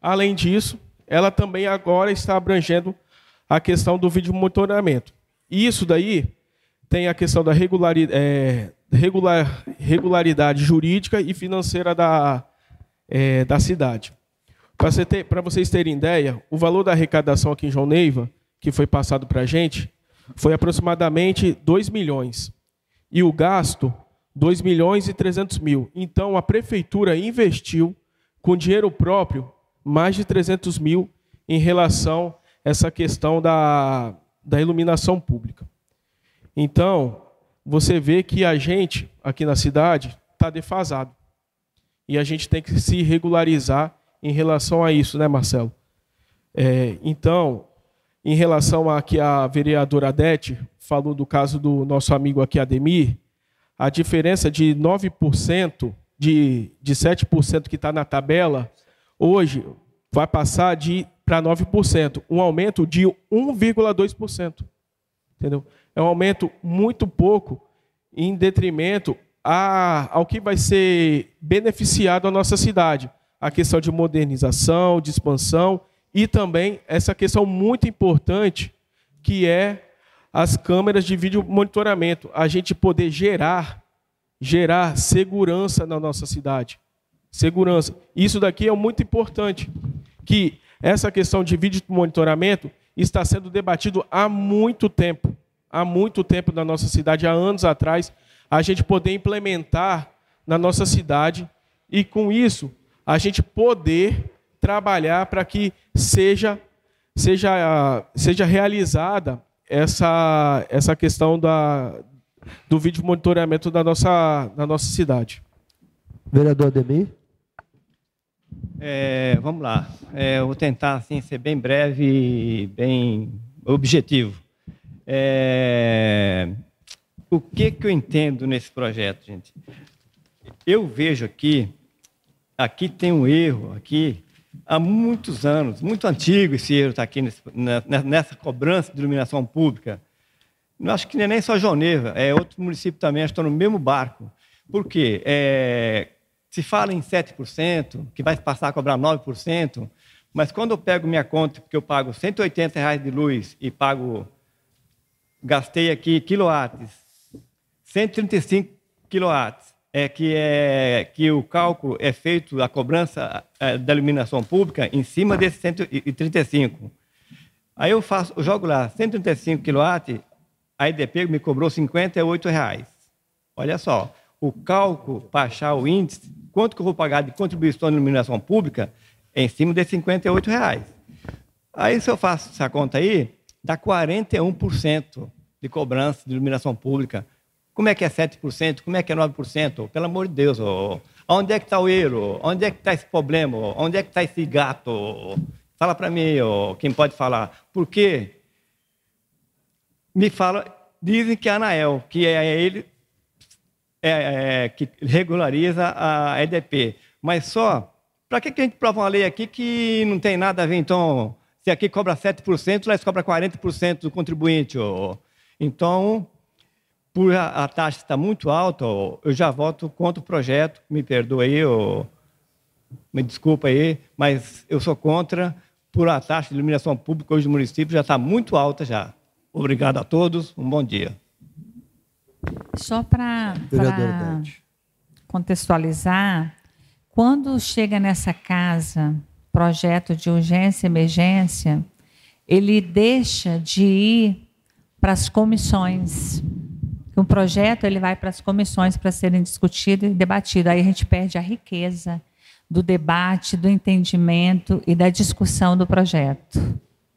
Além disso, ela também agora está abrangendo a questão do vídeo monitoramento. E isso daí tem a questão da regularidade, é, regular, regularidade jurídica e financeira da, é, da cidade. Para você ter, para vocês terem ideia, o valor da arrecadação aqui em João Neiva, que foi passado para a gente, foi aproximadamente dois milhões. E o gasto, dois milhões e trezentos mil. Então, a prefeitura investiu, com dinheiro próprio, mais de trezentos mil em relação a essa questão da, da iluminação pública. Então, você vê que a gente, aqui na cidade, está defasado. E a gente tem que se regularizar em relação a isso, né, Marcelo? É, então, em relação a que a vereadora Adete falou do caso do nosso amigo aqui, Ademir, a diferença de nove por cento, de, de sete por cento que está na tabela, hoje vai passar de para nove por cento, um aumento de um vírgula dois por cento. Entendeu? É um aumento muito pouco em detrimento a, ao que vai ser beneficiado a nossa cidade. A questão de modernização, de expansão e também essa questão muito importante que é as câmeras de vídeo monitoramento. A gente poder gerar, gerar segurança na nossa cidade. Segurança. Isso daqui é muito importante, que essa questão de vídeo monitoramento está sendo debatido há muito tempo. Há muito tempo na nossa cidade, há anos atrás, a gente poder implementar na nossa cidade e, com isso, a gente poder trabalhar para que seja, seja, seja realizada essa, essa questão da, do vídeo monitoramento da nossa, da nossa cidade. Vereador Ademir. É, vamos lá. É, eu vou tentar assim, ser bem breve e bem objetivo. É, o que, que eu entendo nesse projeto, gente? Eu vejo aqui, aqui tem um erro, aqui, há muitos anos, muito antigo esse erro está aqui nesse, nessa cobrança de iluminação pública. Eu acho que não é nem só João Neiva, é outro município também, estão no mesmo barco. Por quê? É, se fala em sete por cento, que vai passar a cobrar nove por cento, mas quando eu pego minha conta, porque eu pago cento e oitenta reais de luz e pago, gastei aqui quilowatts, cento e trinta e cinco quilowatts, é que, é que o cálculo é feito, a cobrança é, da iluminação pública em cima desses cento e trinta e cinco. Aí eu, faço, eu jogo lá cento e trinta e cinco quilowatts, a E D P me cobrou cinquenta e oito reais. Olha só, o cálculo para achar o índice, quanto que eu vou pagar de contribuição de iluminação pública, é em cima de cinquenta e oito reais. Aí, se eu faço essa conta aí, dá quarenta e um por cento de cobrança de iluminação pública. Como é que é sete por cento? Como é que é nove por cento? Pelo amor de Deus, oh. Onde é que está o erro? Onde é que está esse problema? Onde é que está esse gato? Fala para mim, oh, quem pode falar. Por quê? Me fala, dizem que é a ANAEL, que é ele é, é, que regulariza a E D P. Mas só, para que, que a gente prova uma lei aqui que não tem nada a ver, então, se aqui cobra sete por cento, lá cobra quarenta por cento do contribuinte. Oh. Então, por a, a taxa estar muito alta, oh, eu já voto contra o projeto, me perdoe aí, oh, me desculpa aí, mas eu sou contra, por a taxa de iluminação pública hoje no município já está muito alta já. Obrigado a todos, um bom dia. Só para contextualizar, quando chega nessa casa projeto de urgência e emergência, ele deixa de ir para as comissões. O projeto ele vai para as comissões para serem discutido e debatido. Aí a gente perde a riqueza do debate, do entendimento e da discussão do projeto.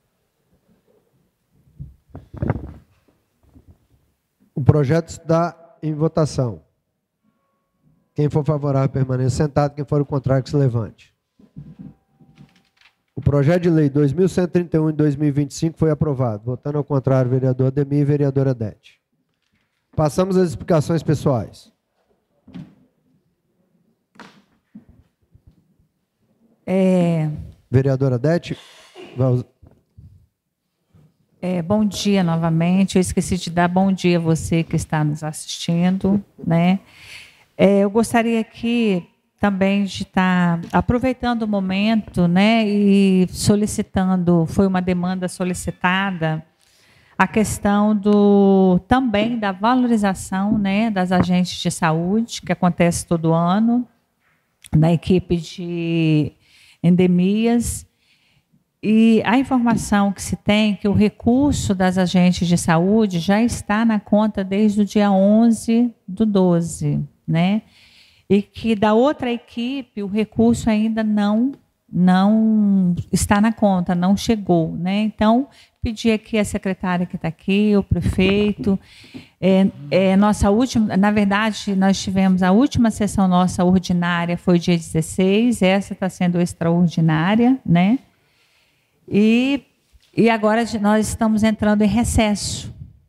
O projeto está em votação. Quem for favorável, permaneça sentado. Quem for o contrário, que se levante. O projeto de lei dois mil cento e trinta e um de dois mil e vinte e cinco foi aprovado. Votando ao contrário, vereador Ademir e vereadora Adete. Passamos às explicações pessoais. É... Vereadora Adete. Vai... É, bom dia novamente. Eu esqueci de dar bom dia a você que está nos assistindo, né? É, eu gostaria aqui também de estar aproveitando o momento, né, e solicitando, foi uma demanda solicitada, a questão do, também da valorização, né, das agentes de saúde, que acontece todo ano, na equipe de endemias. E a informação que se tem é que o recurso das agentes de saúde já está na conta desde o dia onze do doze, né? E que da outra equipe o recurso ainda não, não está na conta, não chegou, né? Então, pedir aqui a secretária que está aqui, o prefeito, é, é, nossa última, na verdade, nós tivemos a última sessão nossa ordinária, foi dia dezesseis, essa está sendo extraordinária, né? E, e agora nós estamos entrando em recesso.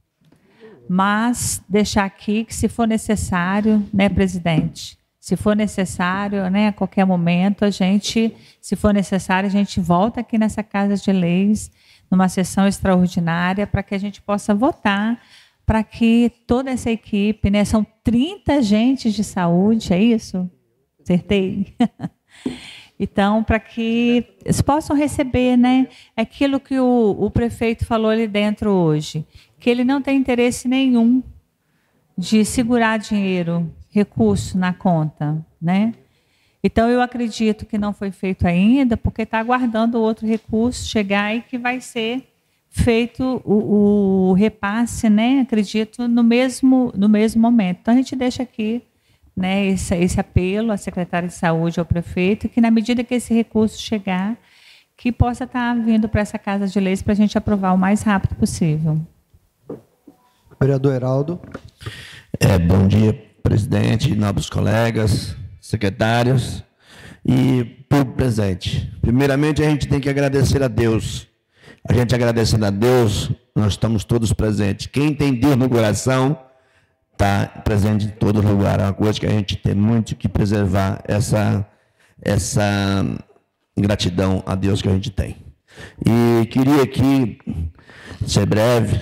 Mas deixar aqui que, se for necessário, né, presidente? Se for necessário, né, a qualquer momento, a gente, se for necessário, a gente volta aqui nessa Casa de Leis, numa sessão extraordinária, para que a gente possa votar, para que toda essa equipe, né, são trinta agentes de saúde, é isso? Acertei? Então, para que eles possam receber, né, aquilo que o, o prefeito falou ali dentro hoje, que ele não tem interesse nenhum de segurar dinheiro, recurso na conta, né? Então, eu acredito que não foi feito ainda, porque está aguardando o outro recurso chegar e que vai ser feito o, o repasse, né? Acredito, no mesmo, no mesmo momento. Então, a gente deixa aqui, né, esse, esse apelo à secretária de saúde, ao prefeito, que na medida que esse recurso chegar, que possa estar vindo para essa Casa de Leis para a gente aprovar o mais rápido possível. Vereador Heraldo. É, bom dia, presidente, nobres colegas, secretários e público presente. Primeiramente, a gente tem que agradecer a Deus. A gente agradecendo a Deus, nós estamos todos presentes. Quem tem Deus no coração está presente em todo lugar. É uma coisa que a gente tem muito que preservar, essa, essa gratidão a Deus que a gente tem. E queria aqui, ser breve,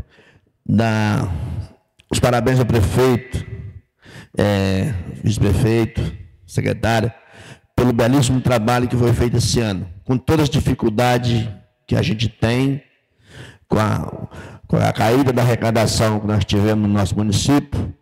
dar os parabéns ao prefeito, é, vice-prefeito, secretário, pelo belíssimo trabalho que foi feito esse ano, com todas as dificuldades que a gente tem, com a, com a caída da arrecadação que nós tivemos no nosso município,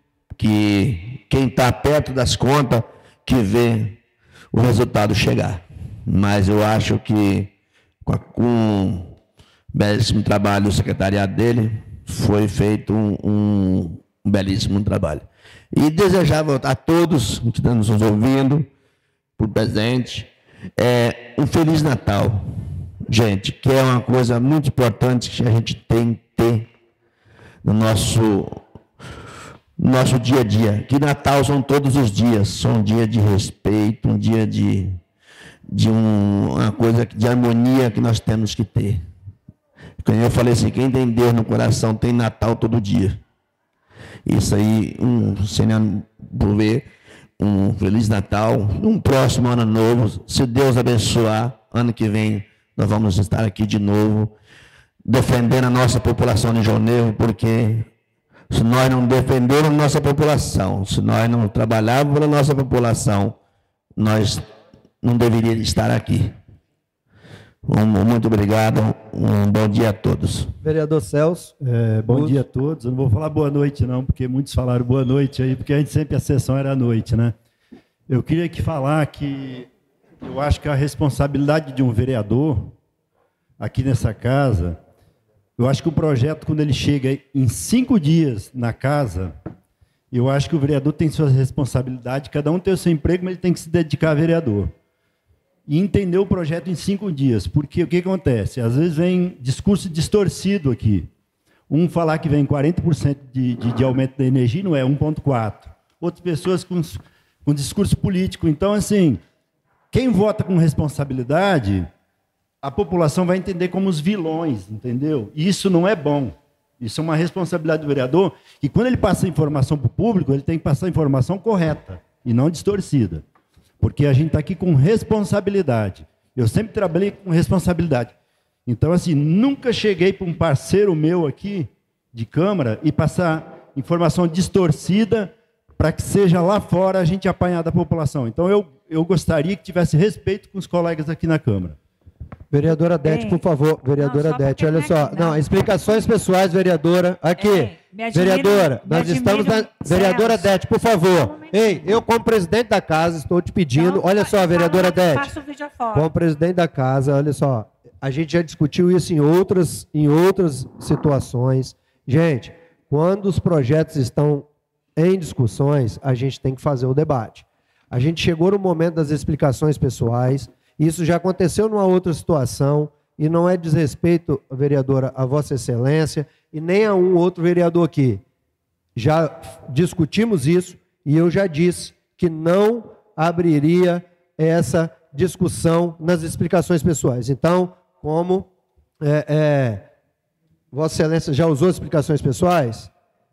que quem está perto das contas que vê o resultado chegar. Mas eu acho que com, a, com o belíssimo trabalho do secretariado dele, foi feito um, um, um belíssimo trabalho. E desejava a todos que estão nos ouvindo, por presente, é, um Feliz Natal, gente, que é uma coisa muito importante que a gente tem que ter no nosso, no nosso dia a dia. Que Natal são todos os dias, são um dia de respeito, um dia de, de um, uma coisa de harmonia que nós temos que ter. Como eu falei assim, quem tem Deus no coração tem Natal todo dia. Isso aí, um, sem por ver, um Feliz Natal, um próximo ano novo, se Deus abençoar, ano que vem nós vamos estar aqui de novo, defendendo a nossa população de João Negro, porque se nós não defendermos a nossa população, se nós não trabalharmos pela nossa população, nós não deveríamos estar aqui. Um, muito obrigado, um bom dia a todos. Vereador Celso. É, bom Lúcio. dia a todos. Eu não vou falar boa noite, não, porque muitos falaram boa noite aí, porque a gente sempre a sessão era à noite, né? Eu queria aqui falar que eu acho que a responsabilidade de um vereador aqui nessa casa, eu acho que o projeto, quando ele chega em cinco dias na casa, eu acho que o vereador tem suas responsabilidades, cada um tem o seu emprego, mas ele tem que se dedicar a vereador. E entender o projeto em cinco dias. Porque o que acontece? Às vezes vem discurso distorcido aqui. Um falar que vem quarenta por cento de, de, de aumento da energia, não é um vírgula quatro. Outras pessoas com, com discurso político. Então, assim, quem vota com responsabilidade, a população vai entender como os vilões, entendeu? E isso não é bom. Isso é uma responsabilidade do vereador. E quando ele passa a informação para o público, ele tem que passar a informação correta e não distorcida. Porque a gente está aqui com responsabilidade. Eu sempre trabalhei com responsabilidade. Então, assim, nunca cheguei para um parceiro meu aqui, de Câmara, e passar informação distorcida para que seja lá fora a gente apanhar da população. Então, eu, eu gostaria que tivesse respeito com os colegas aqui na Câmara. Vereadora Dete, por favor. Vereadora Dete, olha só. Não, explicações pessoais, vereadora. Aqui, vereadora, nós estamos na... Vereadora Dete, por favor. Ei, eu como presidente da casa estou te pedindo, olha só, vereadora Dete. Como presidente da casa, olha só, a gente já discutiu isso em outras, em outras situações. Gente, quando os projetos estão em discussões, a gente tem que fazer o debate. A gente chegou no momento das explicações pessoais. Isso já aconteceu numa outra situação e não é desrespeito, vereadora, a Vossa Excelência e nem a um outro vereador aqui. Já discutimos isso e eu já disse que não abriria essa discussão nas explicações pessoais. Então, como é, é, Vossa Excelência já usou explicações pessoais?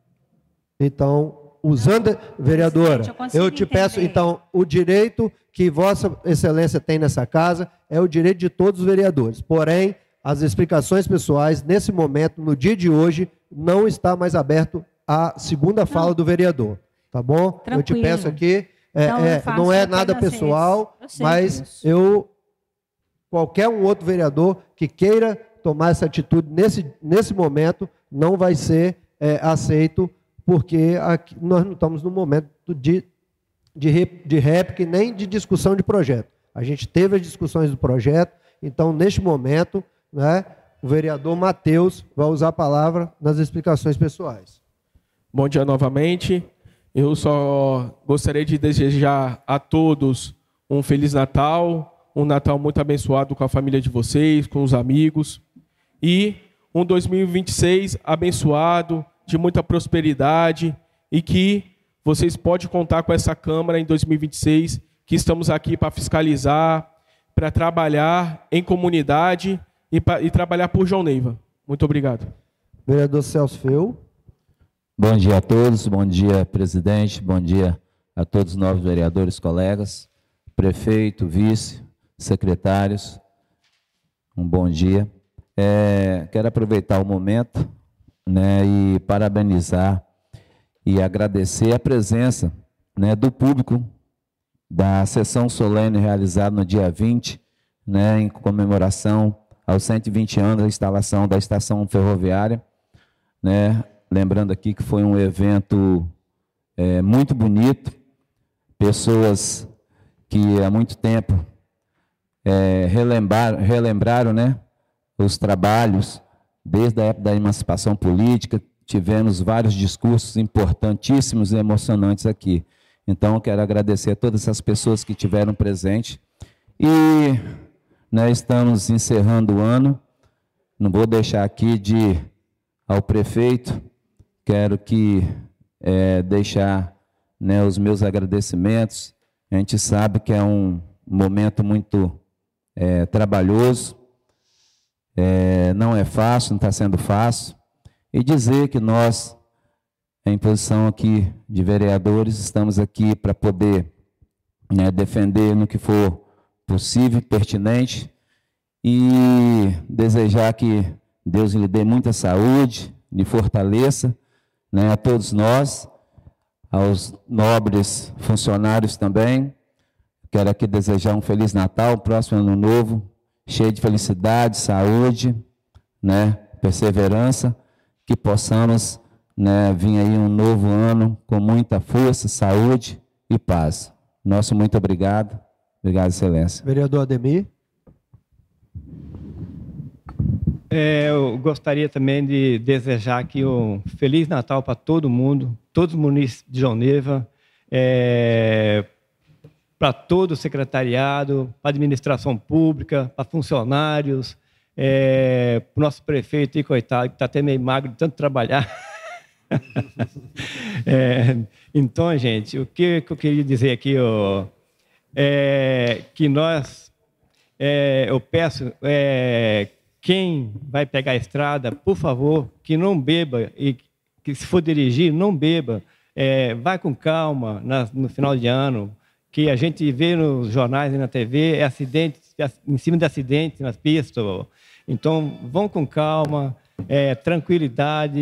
Então, usando, vereadora, eu te peço, então, o direito que Vossa Excelência tem nessa casa é o direito de todos os vereadores. Porém, as explicações pessoais, nesse momento, no dia de hoje, não está mais aberto a segunda fala do vereador. Tá bom? Tranquilo. Eu te peço aqui, é, então, é, não é nada pessoal, eu mas disso. eu, qualquer um outro vereador que queira tomar essa atitude nesse, nesse momento, não vai ser é, aceito, porque aqui, nós não estamos no momento de, de, de réplica nem de discussão de projeto. A gente teve as discussões do projeto, então, neste momento, né, o vereador Matheus vai usar a palavra nas explicações pessoais. Bom dia novamente. Eu só gostaria de desejar a todos um Feliz Natal, um Natal muito abençoado com a família de vocês, com os amigos, e um dois mil e vinte e seis abençoado, de muita prosperidade, e que vocês podem contar com essa Câmara em dois mil e vinte e seis, que estamos aqui para fiscalizar, para trabalhar em comunidade e, pra, e trabalhar por João Neiva. Muito obrigado. Vereador Celso Feu. Bom dia a todos, bom dia, presidente, bom dia a todos os novos vereadores, colegas, prefeito, vice, secretários, um bom dia. É, quero aproveitar o momento, né, e parabenizar e agradecer a presença, né, do público da sessão solene realizada no dia vinte, né, em comemoração aos cento e vinte anos da instalação da estação ferroviária, né, lembrando aqui que foi um evento é, muito bonito, pessoas que há muito tempo é, relembraram, relembraram, né, os trabalhos desde a época da emancipação política. Tivemos vários discursos importantíssimos e emocionantes aqui. Então, quero agradecer a todas essas pessoas que tiveram presente. E né, estamos encerrando o ano. Não vou deixar aqui de ir ao prefeito. Quero que é, deixar né, os meus agradecimentos. A gente sabe que é um momento muito é, trabalhoso. É, não é fácil, não está sendo fácil. E dizer que nós, em posição aqui de vereadores, estamos aqui para poder né, defender no que for possível, pertinente, e desejar que Deus lhe dê muita saúde, lhe fortaleça, né, a todos nós, aos nobres funcionários também. Quero aqui desejar um Feliz Natal, um próximo Ano Novo, cheio de felicidade, saúde, né, perseverança, que possamos né, vir aí um novo ano com muita força, saúde e paz. Nosso muito obrigado. Obrigado, Excelência. Vereador Ademir. É, eu gostaria também de desejar aqui um Feliz Natal para todo mundo, todos os munícipes de João Neiva, é, para todo o secretariado, para a administração pública, para funcionários, é, para o nosso prefeito, aí, coitado, que está até meio magro de tanto trabalhar. é, então, gente, o que, que eu queria dizer aqui, ó, é que nós, é, eu peço, é, quem vai pegar a estrada, por favor, que não beba, e que se for dirigir, não beba, é, vai com calma na, no final de ano, que a gente vê nos jornais e na T V, é acidentes, em cima de acidentes nas pistas. Então, vão com calma, é, tranquilidade,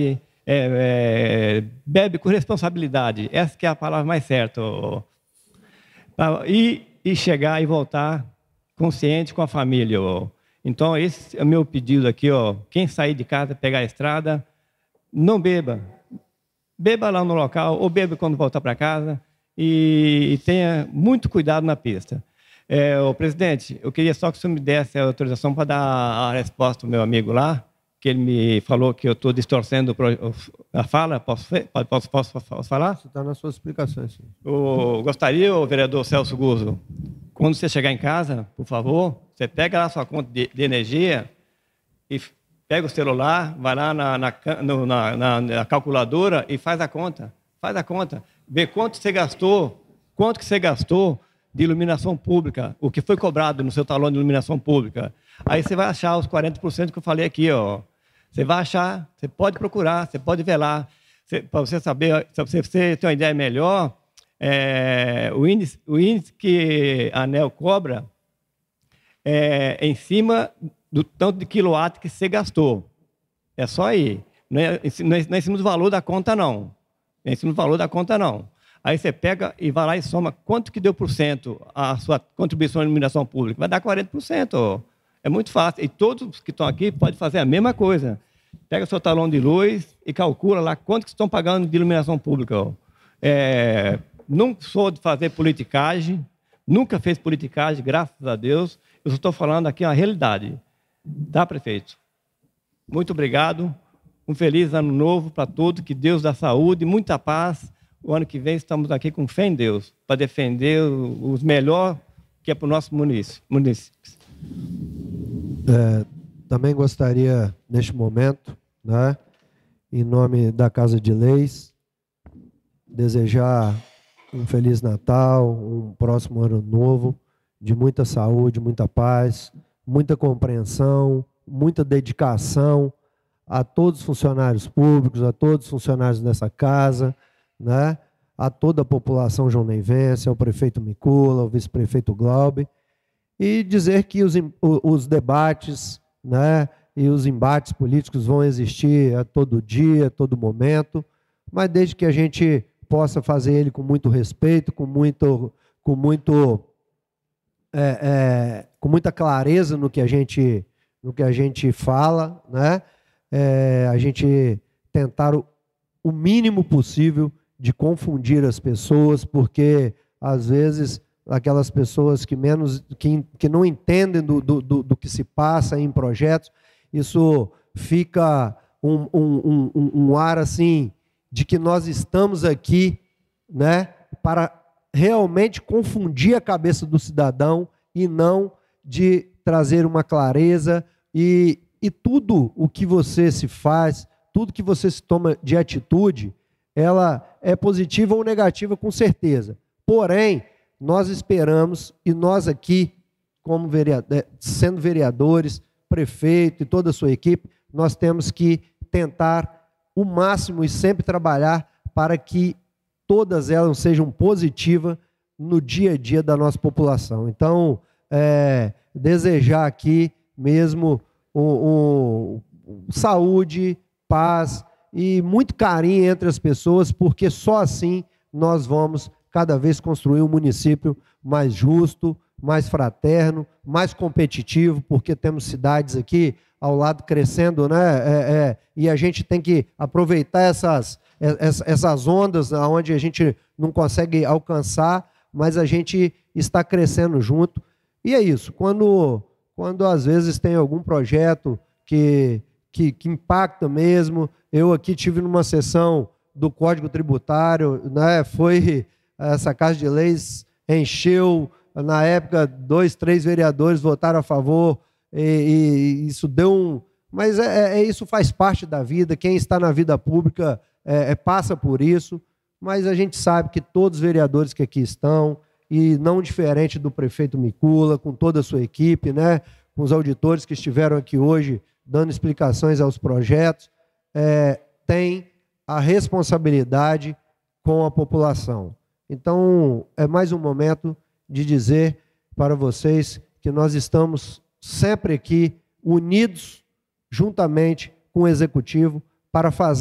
é, é, bebe com responsabilidade. Essa que é a palavra mais certa. Ó. E, e chegar e voltar consciente com a família. Ó. Então, esse é o meu pedido aqui. Ó. Quem sair de casa, pegar a estrada, não beba. Beba lá no local ou beba quando voltar para casa e, e tenha muito cuidado na pista. É, ô, presidente, eu queria só que o senhor me desse a autorização para dar a resposta ao meu amigo lá, que ele me falou que eu estou distorcendo a fala. Posso, posso, posso, posso falar? Você está nas suas explicações. Sim. Eu gostaria, o vereador Celso Guzzo, quando você chegar em casa, por favor, você pega lá a sua conta de, de energia e pega o celular, vai lá na, na, no, na, na, na calculadora e faz a conta. Faz a conta. Vê quanto você gastou, quanto que você gastou de iluminação pública, o que foi cobrado no seu talão de iluminação pública. Aí você vai achar os quarenta por cento que eu falei aqui, ó. Você vai achar, você pode procurar, você pode ver lá. Para você saber, para você ter uma ideia melhor, é, o, índice, o índice que a ANEEL cobra é em cima do tanto de quilowatt que você gastou. É só aí. Não é, não é, não é em cima do valor da conta, não. Não é em cima do valor da conta, não. Aí você pega e vai lá e soma quanto que deu por cento a sua contribuição à iluminação pública. Vai dar quarenta por cento. É muito fácil. E todos que estão aqui podem fazer a mesma coisa. Pega seu talão de luz e calcula lá quanto que estão pagando de iluminação pública. É, não sou de fazer politicagem, nunca fez politicagem, graças a Deus. Eu só estou falando aqui a realidade. Tá, prefeito? Muito obrigado. Um feliz ano novo para todos. Que Deus dá saúde e muita paz. O ano que vem estamos aqui com fé em Deus para defender os melhores que é para o nosso município. É, também gostaria, neste momento, né, em nome da Casa de Leis, desejar um Feliz Natal, um próximo ano novo, de muita saúde, muita paz, muita compreensão, muita dedicação a todos os funcionários públicos, a todos os funcionários dessa casa, né, a toda a população joão-neivense, ao prefeito Micula, ao vice-prefeito Glaube, e dizer que os, os debates, né, e os embates políticos vão existir a todo dia, a todo momento, mas desde que a gente possa fazer ele com muito respeito, com muito, com muito, é, é, com muita clareza no que a gente, no que a gente fala, né, é, a gente tentar o, o mínimo possível de confundir as pessoas, porque às vezes aquelas pessoas que menos que, que não entendem do, do, do que se passa em projetos, isso fica um, um, um, um ar assim de que nós estamos aqui, né, para realmente confundir a cabeça do cidadão e não de trazer uma clareza e, e tudo o que você se faz, tudo que você se toma de atitude, ela é positiva ou negativa com certeza. Porém, nós esperamos, e nós aqui, como vereador, sendo vereadores, prefeito e toda a sua equipe, nós temos que tentar o máximo e sempre trabalhar para que todas elas sejam positivas no dia a dia da nossa população. Então, é, desejar aqui mesmo um, um, saúde, paz e muito carinho entre as pessoas, porque só assim nós vamos cada vez construir um município mais justo, mais fraterno, mais competitivo, porque temos cidades aqui ao lado crescendo, né? É, é, e a gente tem que aproveitar essas, essas ondas onde a gente não consegue alcançar, mas a gente está crescendo junto. E é isso, quando, quando às vezes tem algum projeto que, que, que impacta mesmo, eu aqui tive numa sessão do Código Tributário, né? Foi... Essa Casa de Leis encheu, na época, dois, três vereadores votaram a favor, e, e isso deu um... Mas é, é, isso faz parte da vida, quem está na vida pública é, é, passa por isso, mas a gente sabe que todos os vereadores que aqui estão, e não diferente do prefeito Micula, com toda a sua equipe, né, com os auditores que estiveram aqui hoje, dando explicações aos projetos, é, tem a responsabilidade com a população. Então, é mais um momento de dizer para vocês que nós estamos sempre aqui, unidos, juntamente com o Executivo, para fazer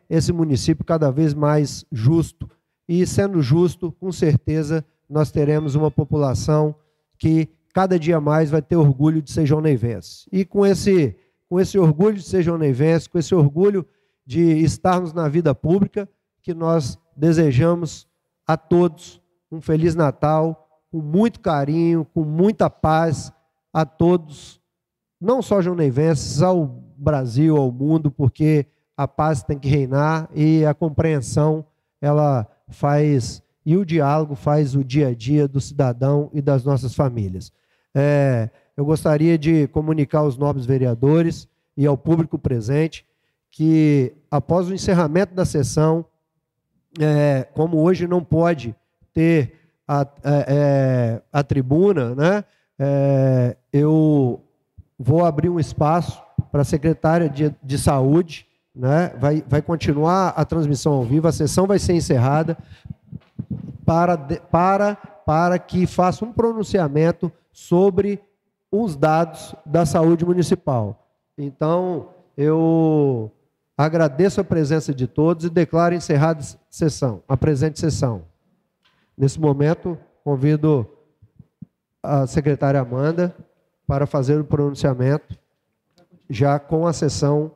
esse município cada vez mais justo. E, sendo justo, com certeza, nós teremos uma população que cada dia mais vai ter orgulho de ser joão-neivense. E com esse, com esse orgulho de ser joão-neivense, com esse orgulho de estarmos na vida pública, que nós desejamos a todos um Feliz Natal, com muito carinho, com muita paz a todos, não só joão-neivenses, ao Brasil, ao mundo, porque a paz tem que reinar e a compreensão, ela faz, e o diálogo faz o dia a dia do cidadão e das nossas famílias. É, eu gostaria de comunicar aos nobres vereadores e ao público presente que, após o encerramento da sessão, é, como hoje não pode ter a, é, a tribuna, né, é, eu vou abrir um espaço para a secretária de, de saúde, né, vai, vai continuar a transmissão ao vivo, a sessão vai ser encerrada, para, para, para que faça um pronunciamento sobre os dados da saúde municipal. Então, eu agradeço a presença de todos e declaro encerrada a sessão, a presente sessão. Nesse momento, convido a secretária Amanda para fazer o pronunciamento, já com a sessão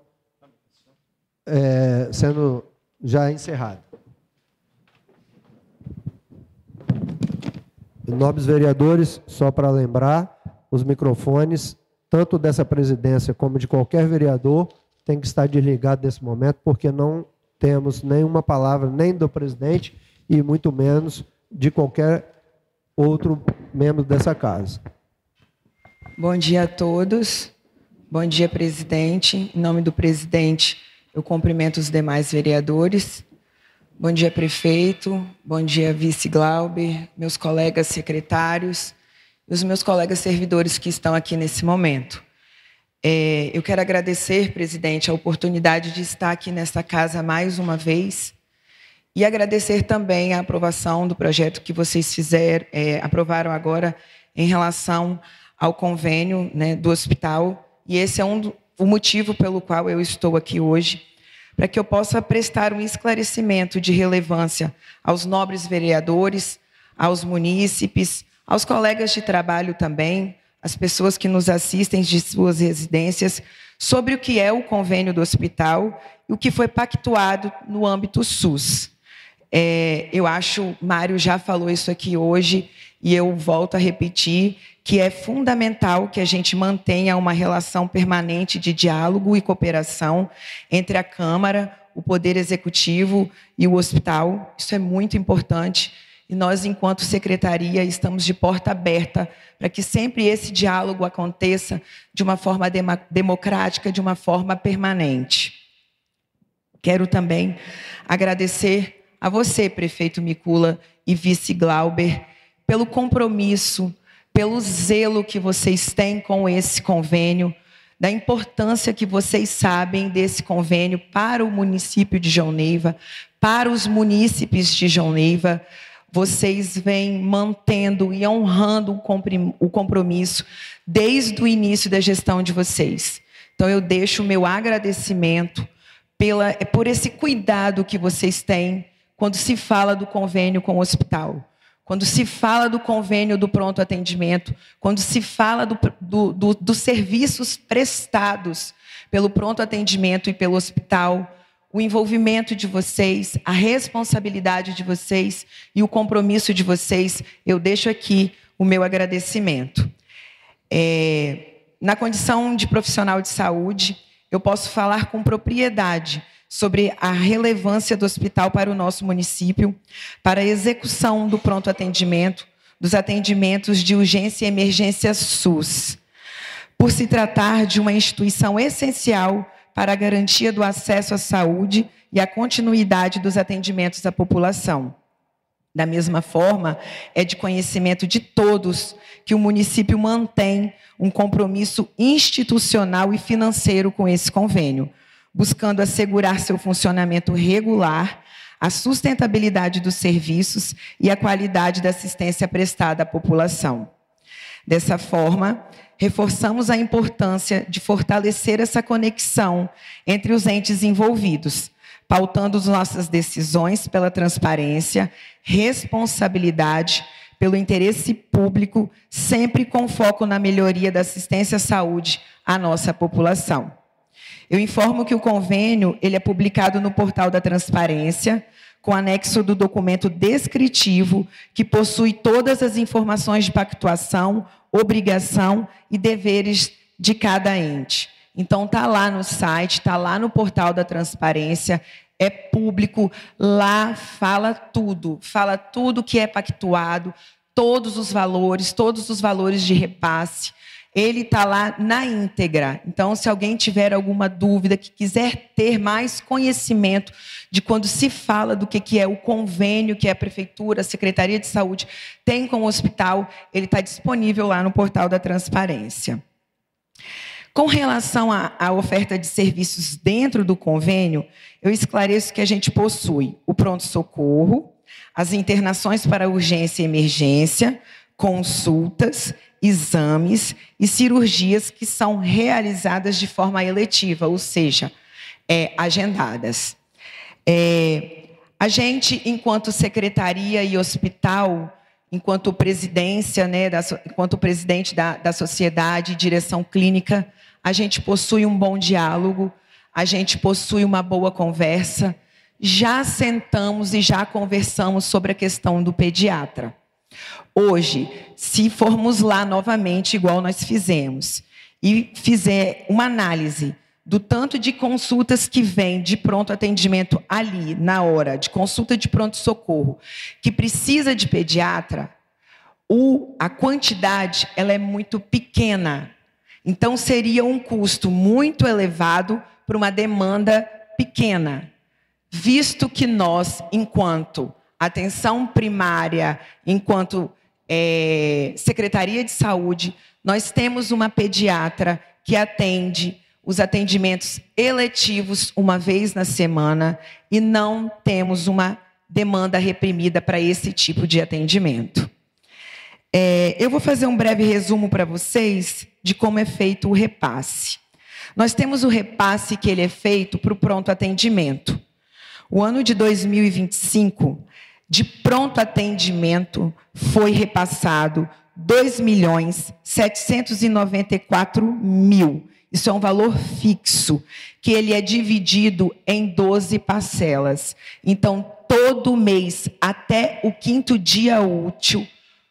é, sendo já encerrada. Nobres vereadores, só para lembrar, os microfones, tanto dessa presidência como de qualquer vereador, tem que estar desligado nesse momento, porque não temos nenhuma palavra, nem do presidente, e muito menos de qualquer outro membro dessa casa. Bom dia a todos. Bom dia, presidente. Em nome do presidente, eu cumprimento os demais vereadores. Bom dia, prefeito. Bom dia, vice Glauber, meus colegas secretários e os meus colegas servidores que estão aqui nesse momento. É, eu quero agradecer, presidente, a oportunidade de estar aqui nesta casa mais uma vez e agradecer também a aprovação do projeto que vocês fizeram, é, aprovaram agora em relação ao convênio, né, do hospital. E esse é um do, o motivo pelo qual eu estou aqui hoje, para que eu possa prestar um esclarecimento de relevância aos nobres vereadores, aos munícipes, aos colegas de trabalho também, as pessoas que nos assistem de suas residências, sobre o que é o convênio do hospital e o que foi pactuado no âmbito SUS. É, eu acho, Mário já falou isso aqui hoje, e eu volto a repetir, que é fundamental que a gente mantenha uma relação permanente de diálogo e cooperação entre a Câmara, o Poder Executivo e o hospital. Isso é muito importante. E nós, enquanto secretaria, estamos de porta aberta para que sempre esse diálogo aconteça de uma forma democrática, de uma forma permanente. Quero também agradecer a você, prefeito Micula e vice Glauber, pelo compromisso, pelo zelo que vocês têm com esse convênio, da importância que vocês sabem desse convênio para o município de João Neiva, para os munícipes de João Neiva. Vocês vêm mantendo e honrando o compromisso desde o início da gestão de vocês. Então, eu deixo o meu agradecimento pela, por esse cuidado que vocês têm quando se fala do convênio com o hospital, quando se fala do convênio do pronto atendimento, quando se fala do, do, do, dos serviços prestados pelo pronto atendimento e pelo hospital, o envolvimento de vocês, a responsabilidade de vocês e o compromisso de vocês, eu deixo aqui o meu agradecimento. É, na condição de profissional de saúde, eu posso falar com propriedade sobre a relevância do hospital para o nosso município, para a execução do pronto atendimento, dos atendimentos de urgência e emergência SUS, por se tratar de uma instituição essencial para a garantia do acesso à saúde e a continuidade dos atendimentos à população. Da mesma forma, é de conhecimento de todos que o município mantém um compromisso institucional e financeiro com esse convênio, buscando assegurar seu funcionamento regular, a sustentabilidade dos serviços e a qualidade da assistência prestada à população. Dessa forma, reforçamos a importância de fortalecer essa conexão entre os entes envolvidos, pautando as nossas decisões pela transparência, responsabilidade, pelo interesse público, sempre com foco na melhoria da assistência à saúde à nossa população. Eu informo que o convênio ele é publicado no portal da transparência, com anexo do documento descritivo, que possui todas as informações de pactuação, obrigação e deveres de cada ente. Então, está lá no site, está lá no portal da transparência, é público, lá fala tudo, fala tudo que é pactuado, todos os valores, todos os valores de repasse. Ele está lá na íntegra. Então, se alguém tiver alguma dúvida, que quiser ter mais conhecimento de quando se fala do que é o convênio que a Prefeitura, a Secretaria de Saúde tem com o hospital, ele está disponível lá no portal da transparência. Com relação à, à oferta de serviços dentro do convênio, eu esclareço que a gente possui o pronto-socorro, as internações para urgência e emergência, consultas, exames e cirurgias que são realizadas de forma eletiva, ou seja, é, agendadas. É, a gente, enquanto secretaria e hospital, enquanto presidência, né, da, enquanto presidente da, da sociedade e direção clínica, a gente possui um bom diálogo, a gente possui uma boa conversa, já sentamos e já conversamos sobre a questão do pediatra. Hoje, se formos lá novamente, igual nós fizemos, e fizer uma análise do tanto de consultas que vem de pronto atendimento ali, na hora, de consulta de pronto-socorro, que precisa de pediatra, o, a quantidade ela é muito pequena. Então, seria um custo muito elevado para uma demanda pequena, visto que nós, enquanto atenção primária, enquanto é, Secretaria de Saúde, nós temos uma pediatra que atende os atendimentos eletivos uma vez na semana e não temos uma demanda reprimida para esse tipo de atendimento. É, eu vou fazer um breve resumo para vocês de como é feito o repasse. Nós temos o repasse que ele é feito para o pronto atendimento. O ano de dois mil e vinte e cinco, de pronto atendimento, foi repassado dois milhões setecentos e noventa e quatro mil. Isso é um valor fixo, que ele é dividido em doze parcelas. Então, todo mês, até o quinto dia útil,